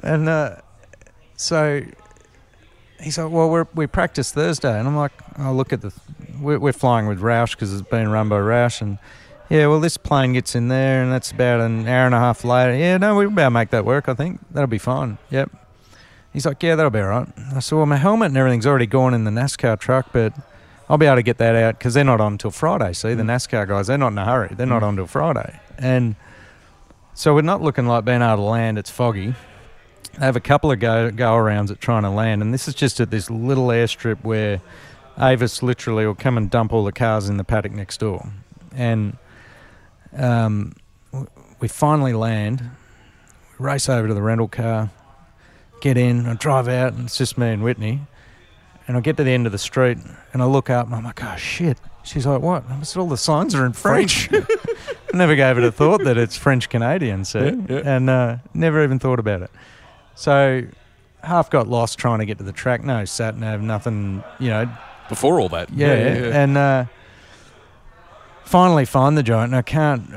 And so he's like, well, we practice Thursday. And I'm like, oh, look at we're flying with Roush because it's being run by Roush. And, yeah, well, this plane gets in there and that's about an hour and a half later. Yeah, no, we'll be able to make that work, I think. That'll be fine. Yep. He's like, yeah, that'll be all right. I said, well, my helmet and everything's already gone in the NASCAR truck, but I'll be able to get that out because they're not on until Friday. See, the NASCAR guys, they're not in a hurry. They're not on until Friday. And so we're not looking like being able to land. It's foggy. They have a couple of go-arounds at trying to land, and this is just at this little airstrip where Avis literally will come and dump all the cars in the paddock next door. And we finally land, we race over to the rental car, get in, I drive out, and it's just me and Whitney. And I get to the end of the street, and I look up, and I'm like, oh, shit. She's like, what? I said, all the signs are in French. I never gave it a thought that it's French-Canadian, see? Yeah. And never even thought about it. So half got lost trying to get to the track. No sat-nav, nothing, Before all that. Yeah. And finally find the joint, and I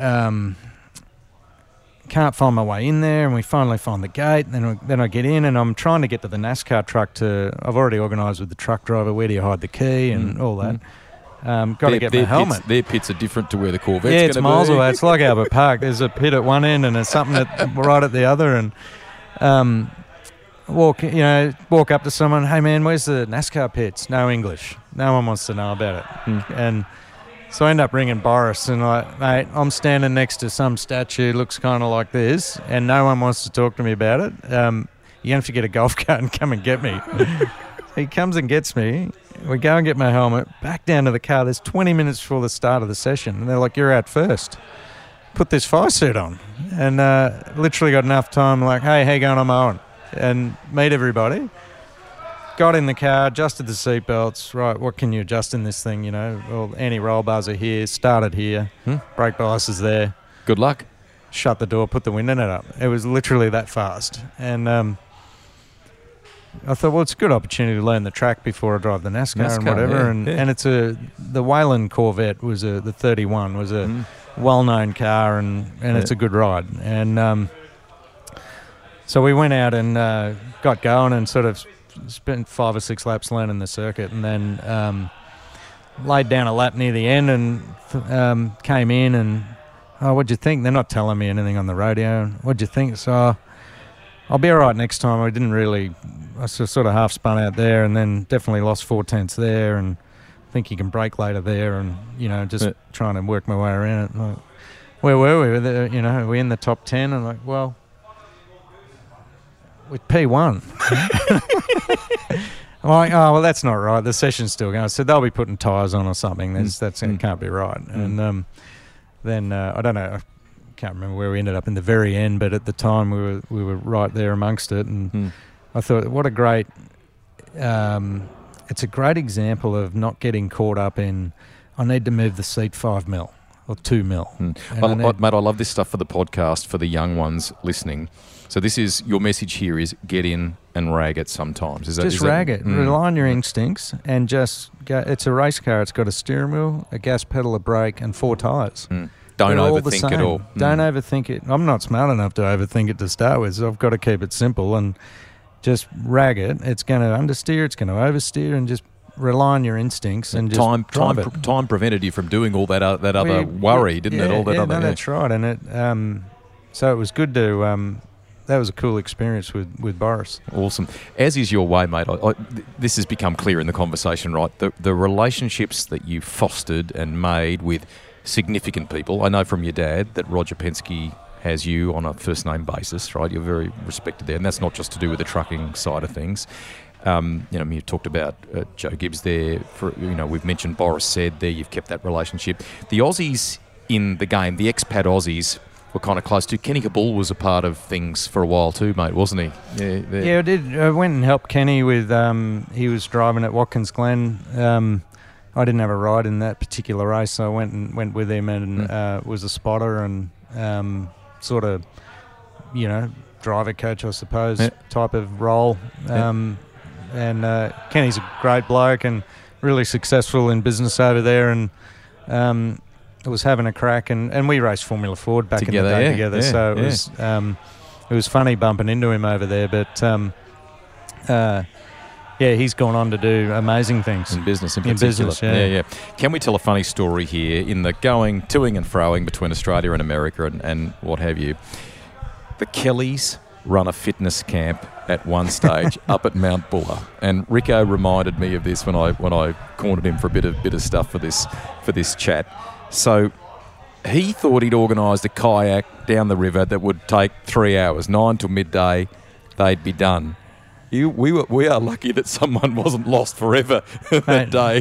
can't find my way in there, and we finally find the gate. Then I get in, and I'm trying to get to the NASCAR truck. I've already organised with the truck driver where do you hide the key and all that. Got to get my helmet. Their pits are different to where the Corvette's going to be. Yeah, it's miles away. It's like Albert Park. There's a pit at one end and there's something right at the other. And walk up to someone. Hey man, where's the NASCAR pits? No English. No one wants to know about it. And so I end up ringing Boris and like, mate, I'm standing next to some statue, looks kind of like this, and no one wants to talk to me about it. You have to get a golf cart and come and get me. He comes and gets me. We go and get my helmet, back down to the car. There's 20 minutes before the start of the session, and they're like, you're out first. Put this fire suit on. And literally got enough time, like, hey, how you going on my own? And meet everybody. Got in the car, adjusted the seatbelts. Right, what can you adjust in this thing, Well, anti-roll bars are here, started here, brake bias is there. Good luck. Shut the door, put the window net up. It was literally that fast. And I thought, well, it's a good opportunity to learn the track before I drive the NASCAR and whatever. Yeah, and it's the Wayland Corvette was the 31 was a well-known car and it's a good ride. And so we went out and got going and sort of spent 5 or 6 laps learning the circuit, and then laid down a lap near the end and came in and, what'd you think? They're not telling me anything on the radio. What'd you think? So I'll be all right next time. I sort of half spun out there and then definitely lost 4/10 there, and I think you can brake later there, and, just trying to work my way around it. Like, where were we? Are we in the top 10? And like, well, with P1. I'm like, oh, well, that's not right. The session's still going. So they'll be putting tyres on or something. It can't be right. And then I don't know. I can't remember where we ended up in the very end, but at the time we were right there amongst it. And I thought, what a great. It's a great example of not getting caught up in, I need to move the seat 5 mil or 2 mil. Mate, I love this stuff for the podcast, for the young ones listening. So this is, your message here is get in and rag it sometimes. Rag it. Rely on your instincts and just go. It's a race car. It's got a steering wheel, a gas pedal, a brake, and 4 tyres. Don't overthink it all. Don't overthink it. I'm not smart enough to overthink it to start with, so I've got to keep it simple and just rag it. It's going to understeer, it's going to oversteer, and just rely on your instincts and just drive it. Time prevented you from doing all that other worry, didn't it? All that other. That's right. And it so it was good to. That was a cool experience with Boris. Awesome. As is your way, mate. This has become clear in the conversation, right? The relationships that you fostered and made with significant people. I know from your dad that Roger Penske has you on a first-name basis, right? You're very respected there. And that's not just to do with the trucking side of things. You talked about Joe Gibbs there. We've mentioned Boris Said there. You've kept that relationship. The Aussies in the game, the expat Aussies, were kind of close to. Kenny Cabul was a part of things for a while too, mate, wasn't he? Yeah, I did. I went and helped Kenny with. He was driving at Watkins Glen. I didn't have a ride in that particular race, so I went with him and was a spotter and sort of, driver coach, I suppose, type of role. And Kenny's a great bloke and really successful in business over there, and was having a crack, and we raced Formula Ford back in the day together. So it was it was funny bumping into him over there, but yeah, he's gone on to do amazing things. In business, in particular. business, yeah. Can we tell a funny story here in the toing and froing between Australia and America and what have you? The Kellys run a fitness camp at one stage up at Mount Buller, and Rico reminded me of this when I cornered him for a bit of stuff for this chat. So he thought he'd organised a kayak down the river that would take 3 hours, 9 till midday. They'd be done. We are lucky that someone wasn't lost forever that day.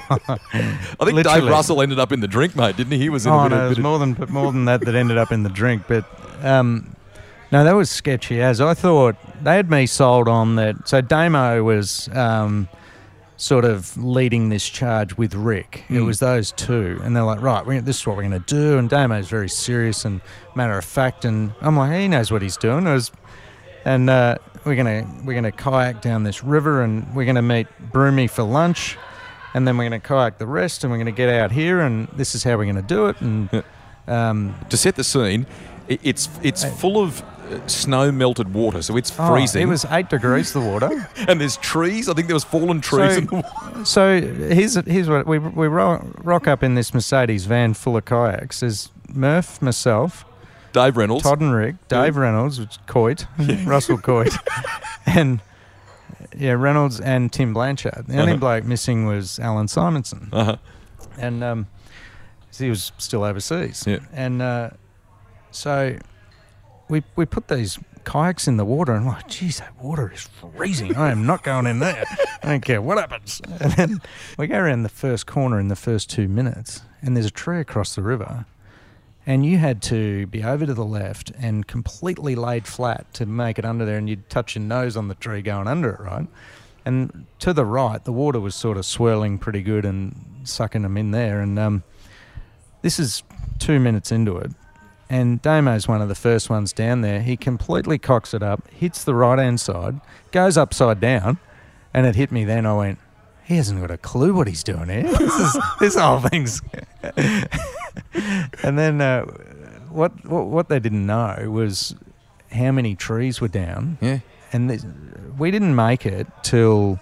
I think Literally. Dave Russell ended up in the drink, mate, didn't he? He was in Oh, a bit no, of... it was more than that ended up in the drink. But no, that was sketchy as. I thought they had me sold on that. So Damo was sort of leading this charge with Rick. It was those two. And they're like, right, this is what we're going to do. And Damo's very serious and matter of fact. And I'm like, he knows what he's doing. We're gonna kayak down this river, and we're gonna meet Broomy for lunch, and then we're gonna kayak the rest, and we're gonna get out here, and this is how we're gonna do it. And to set the scene, it's full of snow melted water, so it's freezing. It was 8 degrees, the water, and there's trees. I think there was fallen trees in the water. So here's what we rock up in this Mercedes van full of kayaks. There's Murph, myself, Dave Reynolds. Todd and Rick, Dave Reynolds, which is Coit, Russell Coit, and Reynolds and Tim Blanchard. The only bloke missing was Alan Simonson, and he was still overseas. Yeah. And so we put these kayaks in the water, and I'm like, geez, that water is freezing. I am not going in there. I don't care what happens. And then we go around the first corner in the first 2 minutes, and there's a tree across the river. And you had to be over to the left and completely laid flat to make it under there, and you'd touch your nose on the tree going under it, right? And to the right, the water was sort of swirling pretty good and sucking them in there. And this is 2 minutes into it, and Damo's one of the first ones down there. He completely cocks it up, hits the right-hand side, goes upside down, and it hit me then. I went, he hasn't got a clue what he's doing here. This whole thing's... And then what they didn't know was how many trees were down. Yeah. And we didn't make it till...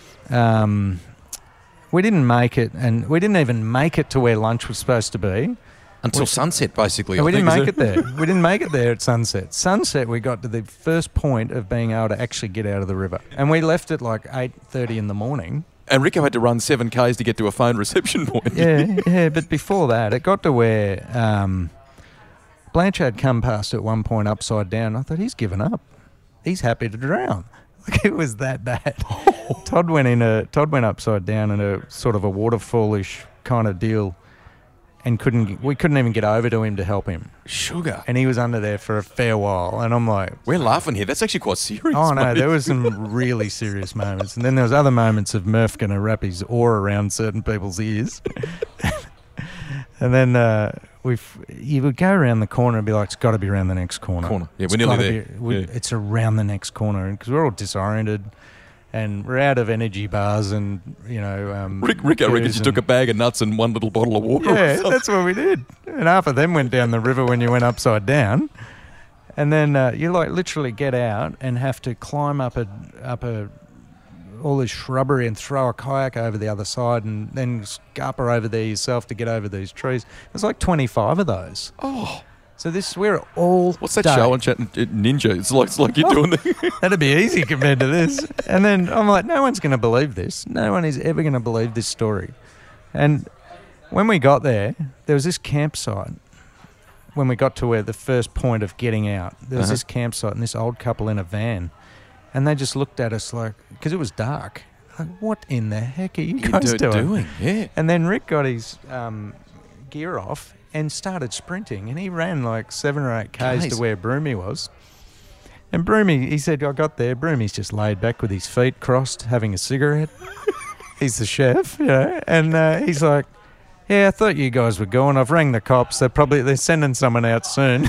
we didn't make it, and we didn't even make it to where lunch was supposed to be. Until sunset, basically. We didn't make it there. We didn't make it there at sunset. Sunset, we got to the first point of being able to actually get out of the river. And we left at like 8:30 in the morning. And Rico had to run 7 Ks to get to a phone reception point. Yeah, but before that, it got to where Blanchard come past at one point upside down. I thought, he's given up. He's happy to drown. Like, it was that bad. Todd went upside down in a sort of a waterfallish kind of deal, and we couldn't even get over to him to help him. Sugar. And he was under there for a fair while, and I'm like... We're laughing here. That's actually quite serious, Oh, no, mate. there was some really serious moments. And then there was other moments of Murph going to wrap his oar around certain people's ears. And then you would go around the corner and be like, it's got to be around the next corner. Yeah, we're nearly there. It's around the next corner, because we're all disoriented. And we're out of energy bars and, Rico reckons you took a bag of nuts and one little bottle of water. Yeah, that's what we did. And half of them went down the river when you went upside down. And then you literally get out and have to climb up all this shrubbery and throw a kayak over the other side, and then scupper over there yourself to get over these trees. There's like 25 of those. Oh. So we're all What's that day. show on Chat Ninja? It's like you're doing the... That'd be easy compared to this. And then I'm like, no one's going to believe this. No one is ever going to believe this story. And when we got there was this campsite. When we got to where the first point of getting out, there was this campsite and this old couple in a van. And they just looked at us like, because it was dark. Like, what in the heck are you guys doing? Yeah. And then Rick got his gear off and started sprinting, and he ran like 7 or 8 Ks to where Broomy was. And Broomy, he said, I got there, Broomy's just laid back with his feet crossed, having a cigarette. He's the chef, and he's like, yeah, I thought you guys were going. I've rang the cops. They're sending someone out soon.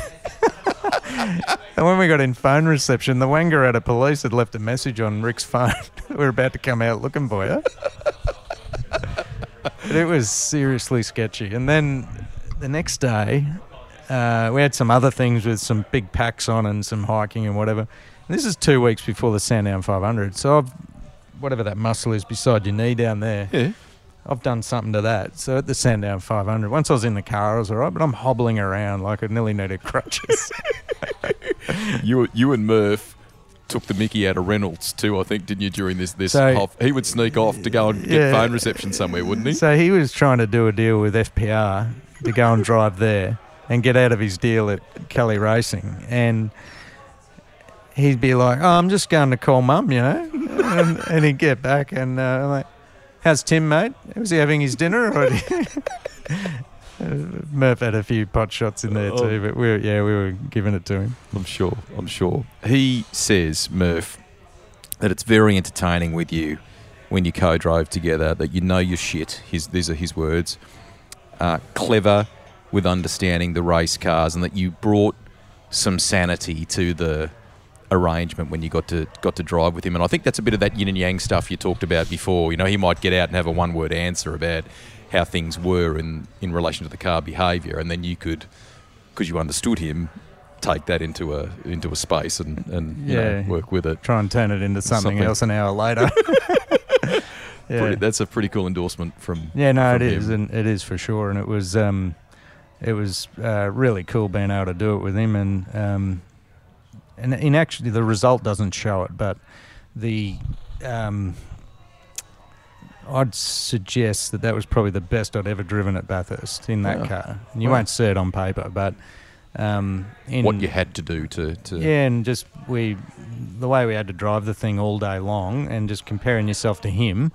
And when we got in phone reception, the Wangaratta police had left a message on Rick's phone. We're about to come out looking for you. But it was seriously sketchy. And then the next day, we had some other things with some big packs on and some hiking and whatever. And this is 2 weeks before the Sandown 500. So whatever that muscle is beside your knee down there, I've done something to that. So at the Sandown 500, once I was in the car, I was all right, but I'm hobbling around like I nearly needed crutches. You and Murph took the mickey out of Reynolds too, I think, didn't you, during this So- off? He would sneak off to go and get Yeah. phone reception somewhere, wouldn't he? So he was trying to do a deal with FPR to go and drive there and get out of his deal at Kelly Racing. And he'd be like, oh, I'm just going to call Mum, you know. And he'd get back and I'm like, how's Tim, mate? Was he having his dinner? Or Murph had a few pot shots in there too, but we were giving it to him. I'm sure. He says, Murph, that it's very entertaining with you when you co-drove together, that you know your shit. These are his words. Clever with understanding the race cars, and that you brought some sanity to the arrangement when you got to drive with him. And I think that's a bit of that yin and yang stuff you talked about before. You know, he might get out and have a one-word answer about how things were in relation to the car behaviour, and then you could, because you understood him, take that into a space and you know, work with it. Try and turn it into something else an hour later. That's a pretty cool endorsement from it from is, him. and it is for sure. And it was really cool being able to do it with him. And in actually the result doesn't show it, but the I'd suggest that was probably the best I'd ever driven at Bathurst in that car. And you won't see it on paper, but what you had to do to and just the way we had to drive the thing all day long, and just comparing yourself to him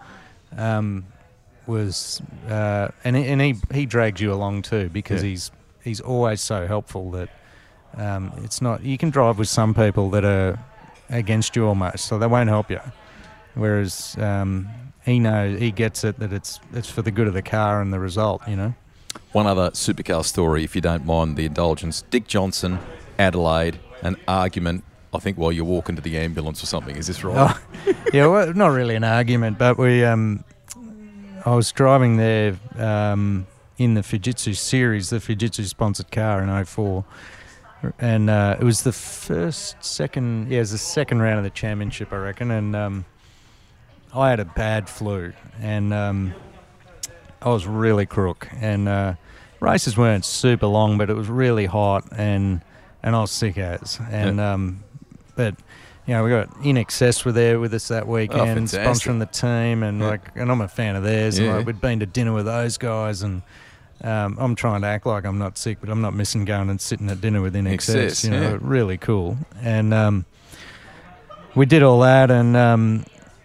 was and he drags you along too, because he's always so helpful that it's not, you can drive with some people that are against you almost, so they won't help you, whereas he gets it, that it's for the good of the car and the result, you know. One other supercar story, if you don't mind the indulgence. Dick Johnson, Adelaide, an argument, I think, while you're walking to the ambulance or something. Is this right? Oh, well, not really an argument, but I was driving there in the Fujitsu series, the Fujitsu sponsored car in 04. And it was the second round of the championship, I reckon. And I had a bad flu, and I was really crook. And races weren't super long, but it was really hot, and I was sick as. And but you know, we got In Excess were there with us that weekend, sponsoring the team, and and I'm a fan of theirs. And we'd been to dinner with those guys, and I'm trying to act like I'm not sick, but I'm not missing going and sitting at dinner with In Excess. You know, really cool. And we did all that, and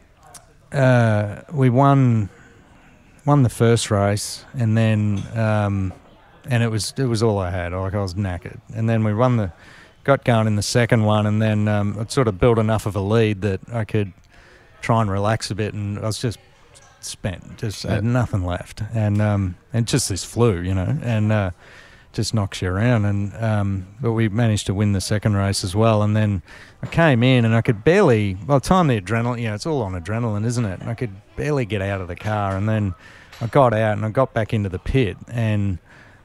we won the first race, and then and it was all I had. Like, I was knackered. And then we got going in the second one, and then I'd sort of built enough of a lead that I could try and relax a bit, and I was just spent, had nothing left, and just this flu, you know, and just knocks you around. And but we managed to win the second race as well, and then I came in and I could barely, by the time the adrenaline, you know, it's all on adrenaline, isn't it? And I could barely get out of the car, and then I got out and I got back into the pit, and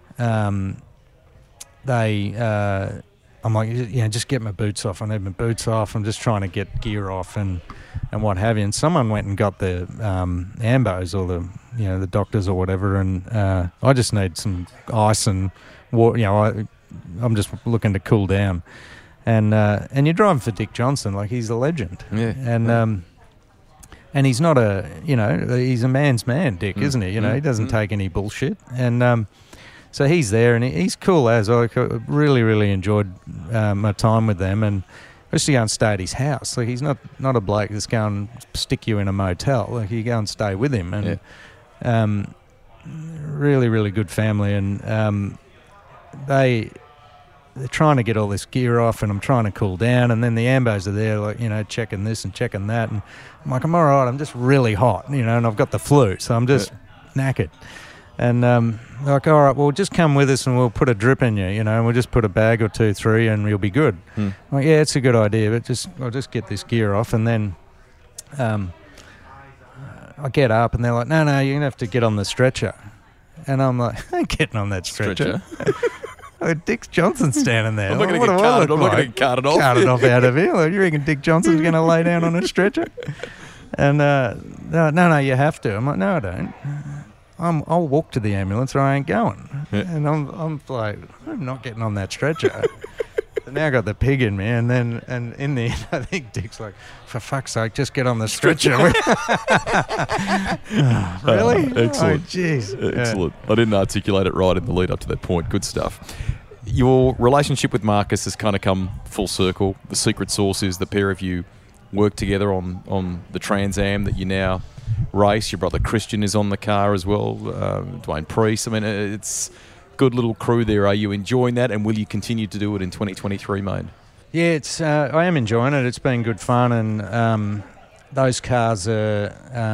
I'm like, you know, just get my boots off. I need my boots off. I'm just trying to get gear off and what have you. And someone went and got the ambos, or the doctors or whatever. And I just need some ice and water. You know, I'm just looking to cool down. And you're driving for Dick Johnson, like, he's a legend. Yeah. And he's not he's a man's man, Dick, isn't he? You know, he doesn't take any bullshit. And so he's there, and he's cool as. I really, really enjoyed my time with them, and I used to go and stay at his house. Like, he's not a bloke that's going to stick you in a motel. Like, you go and stay with him, and really, really good family. And they're trying to get all this gear off, and I'm trying to cool down, and then the ambos are there, like, you know, checking this and checking that, and I'm like, I'm all right, I'm just really hot, you know, and I've got the flu, so I'm just knackered. And like, all right, well, just come with us and we'll put a drip in you, you know, and we'll just put a bag or 2, 3 and you'll be good. I'm like, yeah, it's a good idea, but I'll just get this gear off. And then I get up and they're like, no, you're going to have to get on the stretcher. And I'm like, I ain't getting on that stretcher. Dick Johnson's standing there. I'm not going What to do get I carted. look I'm not going to like? get carted off. Carted off out of here. Like, you reckon Dick Johnson's going to lay down on a stretcher? And no, you have to. I'm like, no, I don't. I'll walk to the ambulance or I ain't going. Yeah. And I'm like, I'm not getting on that stretcher. So now I got the pig in me, and in the end, I think Dick's like, for fuck's sake, just get on the stretcher. Really? Excellent. Oh, jeez. Excellent. I didn't articulate it right in the lead up to that point. Good stuff. Your relationship with Marcus has kind of come full circle. The secret sauce is the pair of you work together on the Trans Am that you now race. Your brother Christian is on the car as well, Dwayne Priest. I mean, it's good little crew there. Are you enjoying that, and will you continue to do it in 2023, mate? Yeah, it's. I am enjoying it. It's been good fun, and those cars are,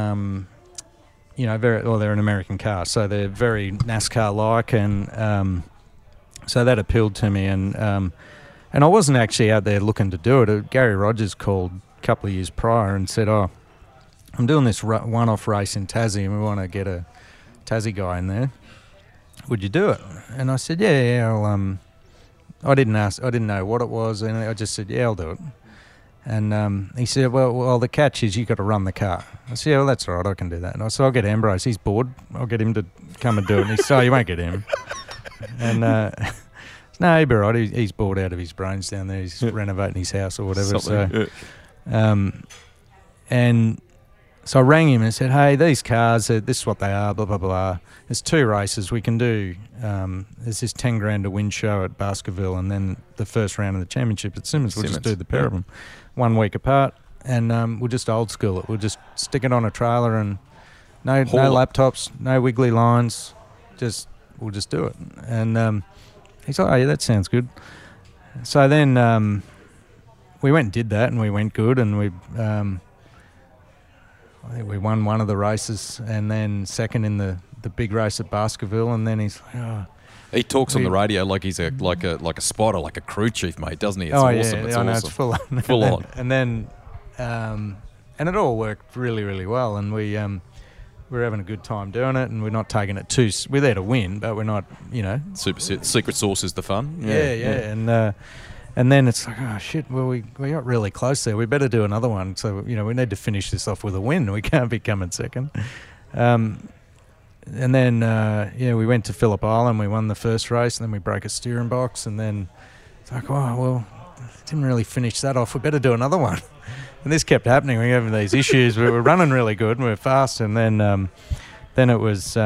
they're an American car, so they're very NASCAR-like, and so that appealed to me. And I wasn't actually out there looking to do it. Gary Rogers called a couple of years prior and said, "Oh, I'm doing this one-off race in Tassie, and we want to get a Tassie guy in there. Would you do it?" And I said, yeah, I didn't know what it was, and I just said, yeah, I'll do it. And he said, well, the catch is you got to run the car. I said, yeah, well, that's all right, I can do that. And I said, I'll get Ambrose, he's bored, I'll get him to come and do it. And he said, oh, you won't get him. And no, he'll be all right, he's bored out of his brains down there, he's renovating his house or whatever. So I rang him and said, hey, these cars, this is what they are, blah, blah, blah. There's 2 races we can do. There's this 10 grand to win show at Baskerville, and then the first round of the championship at Simmons. We'll just do the pair of them 1 week apart, and we'll just old school it. We'll just stick it on a trailer, and no laptops, no wiggly lines. We'll just do it. And he's like, oh, yeah, that sounds good. So then we went and did that, and we went good, and I think we won one of the races, and then second in the big race at Baskerville, and then he's like, oh. He talks on the radio like he's like a spotter, like a crew chief, mate, doesn't he? It's awesome. Yeah, it's I know, awesome. it's full on. Full on. And then, and it all worked really, really well, and we're having a good time doing it, and we're not taking it too. We're there to win, but we're not, Super secret sauce is the fun. Yeah. And then it's like, oh shit, well we got really close there. We better do another one. So we need to finish this off with a win. We can't be coming second. And then we went to Phillip Island. We won the first race, and then we broke a steering box. And then it's like, oh well, didn't really finish that off. We better do another one. And this kept happening. We were having these issues. We were running really good, and we were fast. And then it was.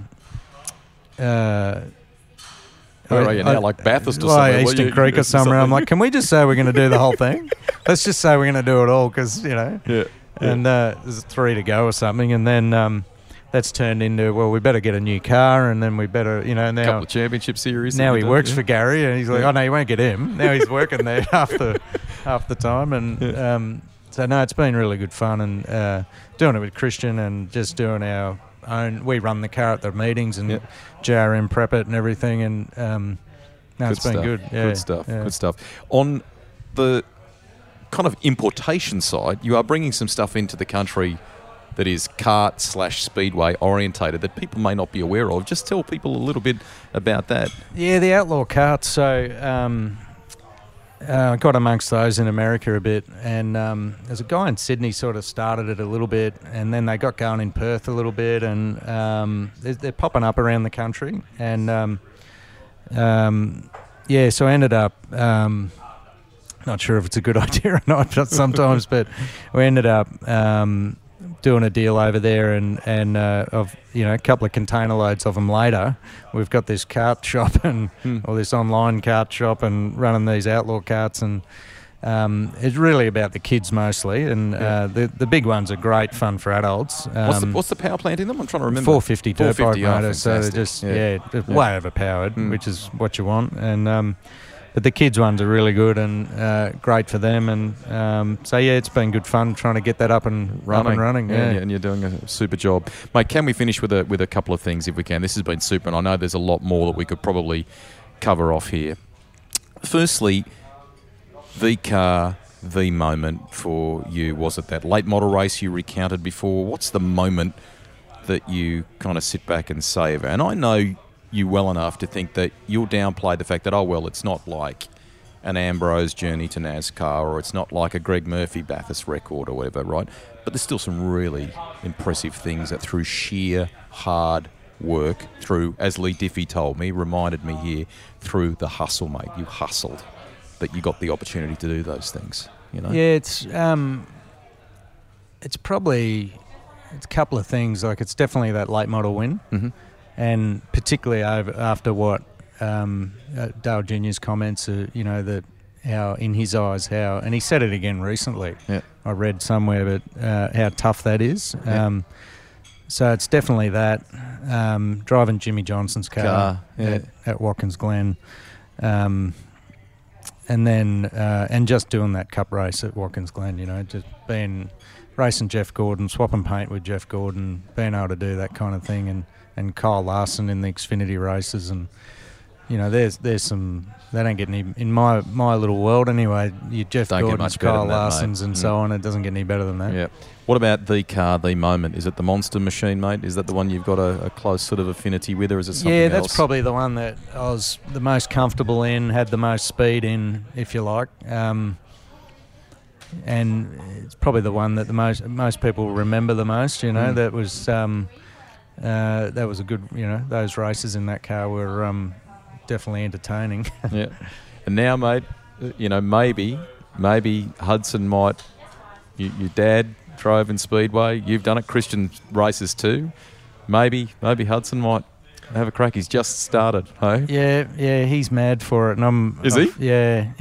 Where are you now? Like Bathurst or something? Eastern Creek or somewhere. I'm like, can we just say we're going to do the whole thing? Let's just say we're going to do it all because, Yeah. And there's 3 to go or something. And then that's turned into, well, we better get a new car, and then we better, now. A couple of championship series. Now he works for Gary, and he's like, oh, no, you won't get him. Now he's working there half the time. And so, no, it's been really good fun. And doing it with Christian and just doing our own, we run the car at the meetings and JRM prep it and everything, and it's been good. Yeah, Good stuff. On the kind of importation side, you are bringing some stuff into the country that is kart/speedway orientated that people may not be aware of. Just tell people a little bit about that. Yeah, the outlaw karts. So I got amongst those in America a bit, and there's a guy in Sydney sort of started it a little bit, and then they got going in Perth a little bit, and they're popping up around the country. And so I ended up not sure if it's a good idea or not sometimes, but we ended up doing a deal over there, and of a couple of container loads of them later, we've got this kart shop or this online kart shop, and running these outlaw karts, and it's really about the kids mostly, and the big ones are great fun for adults. What's the power plant in them? I'm trying to remember. 450 dirt bike motor, oh, so they're just way overpowered, which is what you want, and. But the kids' ones are really good and great for them, and it's been good fun trying to get that up and running. Yeah, and you're doing a super job, mate. Can we finish with a couple of things if we can? This has been super, and I know there's a lot more that we could probably cover off here. Firstly, the car, the moment for you, was it that late model race you recounted before? What's the moment that you kind of sit back and savour? And I know you well enough to think that you'll downplay the fact that, oh, well, it's not like an Ambrose journey to NASCAR, or it's not like a Greg Murphy Bathurst record or whatever, right? But there's still some really impressive things that through sheer hard work, through, as Lee Diffie told me, reminded me here, through the hustle, mate. You hustled, that you got the opportunity to do those things, you know? Yeah, it's probably a couple of things. Like, it's definitely that late model win, and particularly after what Dale Jr.'s comments, that how, in his eyes, and he said it again recently, I read somewhere, but how tough that is. So it's definitely that. Driving Jimmy Johnson's car at Watkins Glen, and then and just doing that cup race at Watkins Glen, just being racing Jeff Gordon, swapping paint with Jeff Gordon, being able to do that kind of thing, and Kyle Larson in the Xfinity races, and there's some, they don't get any, in my little world anyway, Jeff Gordon's, Kyle Larson's, and so on. It doesn't get any better than that. Yeah. What about the car, the moment? Is it the Monster Machine, mate? Is that the one you've got a close sort of affinity with, or is it something else? Yeah, that's probably the one that I was the most comfortable in, had the most speed in, if you like. And it's probably the one that the most people remember the most. That was a good. Those races in that car were definitely entertaining. Yeah, and now, mate, maybe Hudson might. Your dad drove in Speedway. You've done it. Christian races too. Maybe Hudson might have a crack. He's just started. Hey? Yeah. He's mad for it, and Is he? Yeah.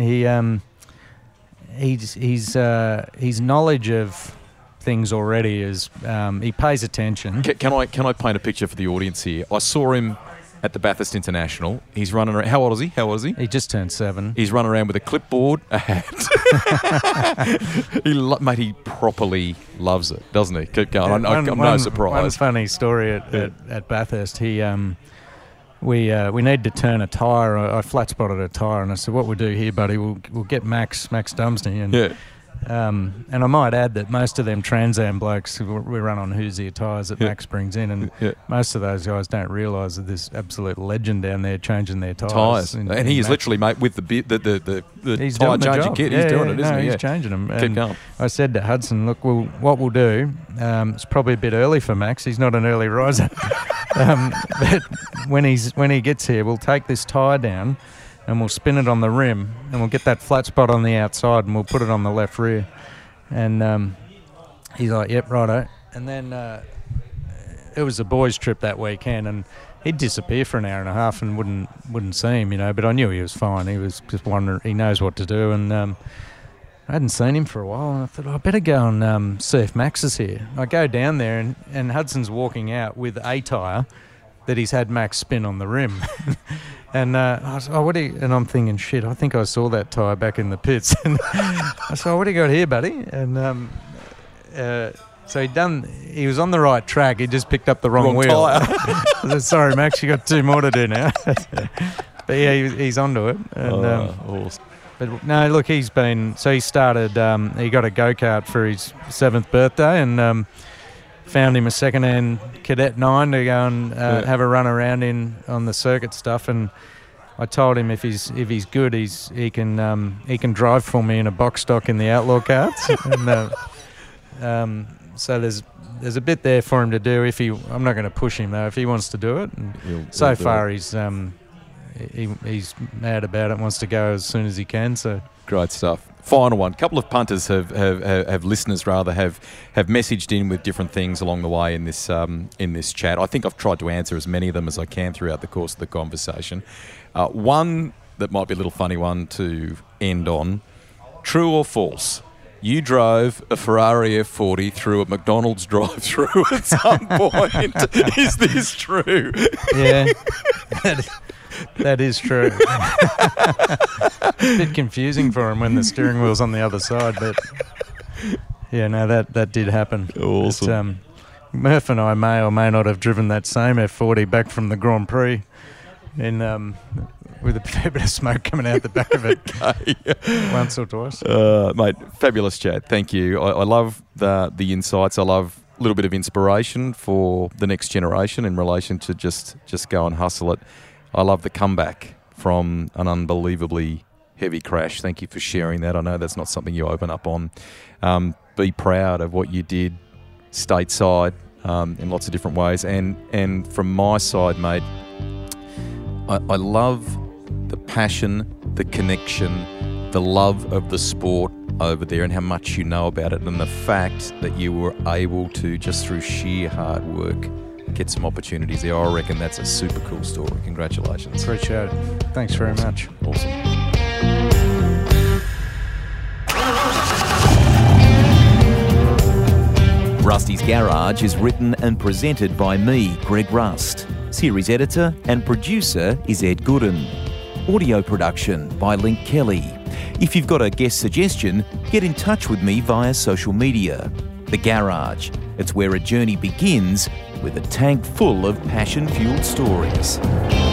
His knowledge of things already is he pays attention. Can I paint a picture for the audience here? I saw him at the Bathurst International. He's running around. How old is he? He just turned 7. He's running around with a clipboard, a hat. He properly loves it, doesn't he? Keep going. I'm no surprise. One funny story at Bathurst. We need to turn a tyre. I flat spotted a tyre, and I said, "What we'll do here, buddy? We'll get Max Dumsney." And and I might add that most of them Trans Am blokes, we run on Hoosier tyres that Max brings in, and most of those guys don't realise that there's absolute legend down there changing their tyres. And he is literally, mate, with the tyre changing kit. He's doing it, isn't he? He's changing them. Keep going. I said to Hudson, look, what we'll do, it's probably a bit early for Max. He's not an early riser. But when he gets here, we'll take this tyre down and we'll spin it on the rim, and we'll get that flat spot on the outside, and we'll put it on the left rear. And he's like, yep, righto. And then it was a boys' trip that weekend, and he'd disappear for an hour and a half and wouldn't see him, but I knew he was fine. He was just wondering, he knows what to do, and I hadn't seen him for a while, and I thought, I better go and see if Max is here. I go down there, and Hudson's walking out with a tyre that he's had Max spin on the rim. And I was, and I'm thinking, shit, I think I saw that tyre back in the pits. And I said, what do you got here, buddy? And so he was on the right track. He just picked up the wrong wheel. I said, sorry, Max, you got 2 more to do now. But yeah, he's onto it. And, awesome. But no, look, he started, he got a go-kart for his 7th birthday, and found him a second-hand Cadet 9 to go and have a run around on the circuit stuff, and I told him if he's good, he can drive for me in a box stock in the Outlaw karts. And so there's a bit there for him to do. I'm not going to push him though if he wants to do it. And so far he's mad about it, wants to go as soon as he can. So great stuff. Final one. A couple of punters have listeners rather have messaged in with different things along the way in this chat. I think I've tried to answer as many of them as I can throughout the course of the conversation. One that might be a little funny one to end on. True or false? You drove a Ferrari F40 through a McDonald's drive-through at some point. Is this true? Yeah. That is true. A bit confusing for him when the steering wheel's on the other side, but yeah, no, that did happen. Awesome. But, Murph and I may or may not have driven that same F40 back from the Grand Prix with a fair bit of smoke coming out the back of it. Once or twice. Mate, fabulous chat. Thank you. I love the insights. I love little bit of inspiration for the next generation in relation to just go and hustle it. I love the comeback from an unbelievably heavy crash. Thank you for sharing that. I know that's not something you open up on. Be proud of what you did stateside in lots of different ways. And from my side, mate, I love the passion, the connection, the love of the sport over there and how much you know about it, and the fact that you were able to, just through sheer hard work, get some opportunities there. I reckon that's a super cool story. Congratulations. Appreciate it. Thanks very much. Awesome. Rusty's Garage is written and presented by me, Greg Rust. Series editor and producer is Ed Gooden. Audio production by Link Kelly. If you've got a guest suggestion, get in touch with me via social media. The Garage. It's where a journey begins with a tank full of passion-fueled stories.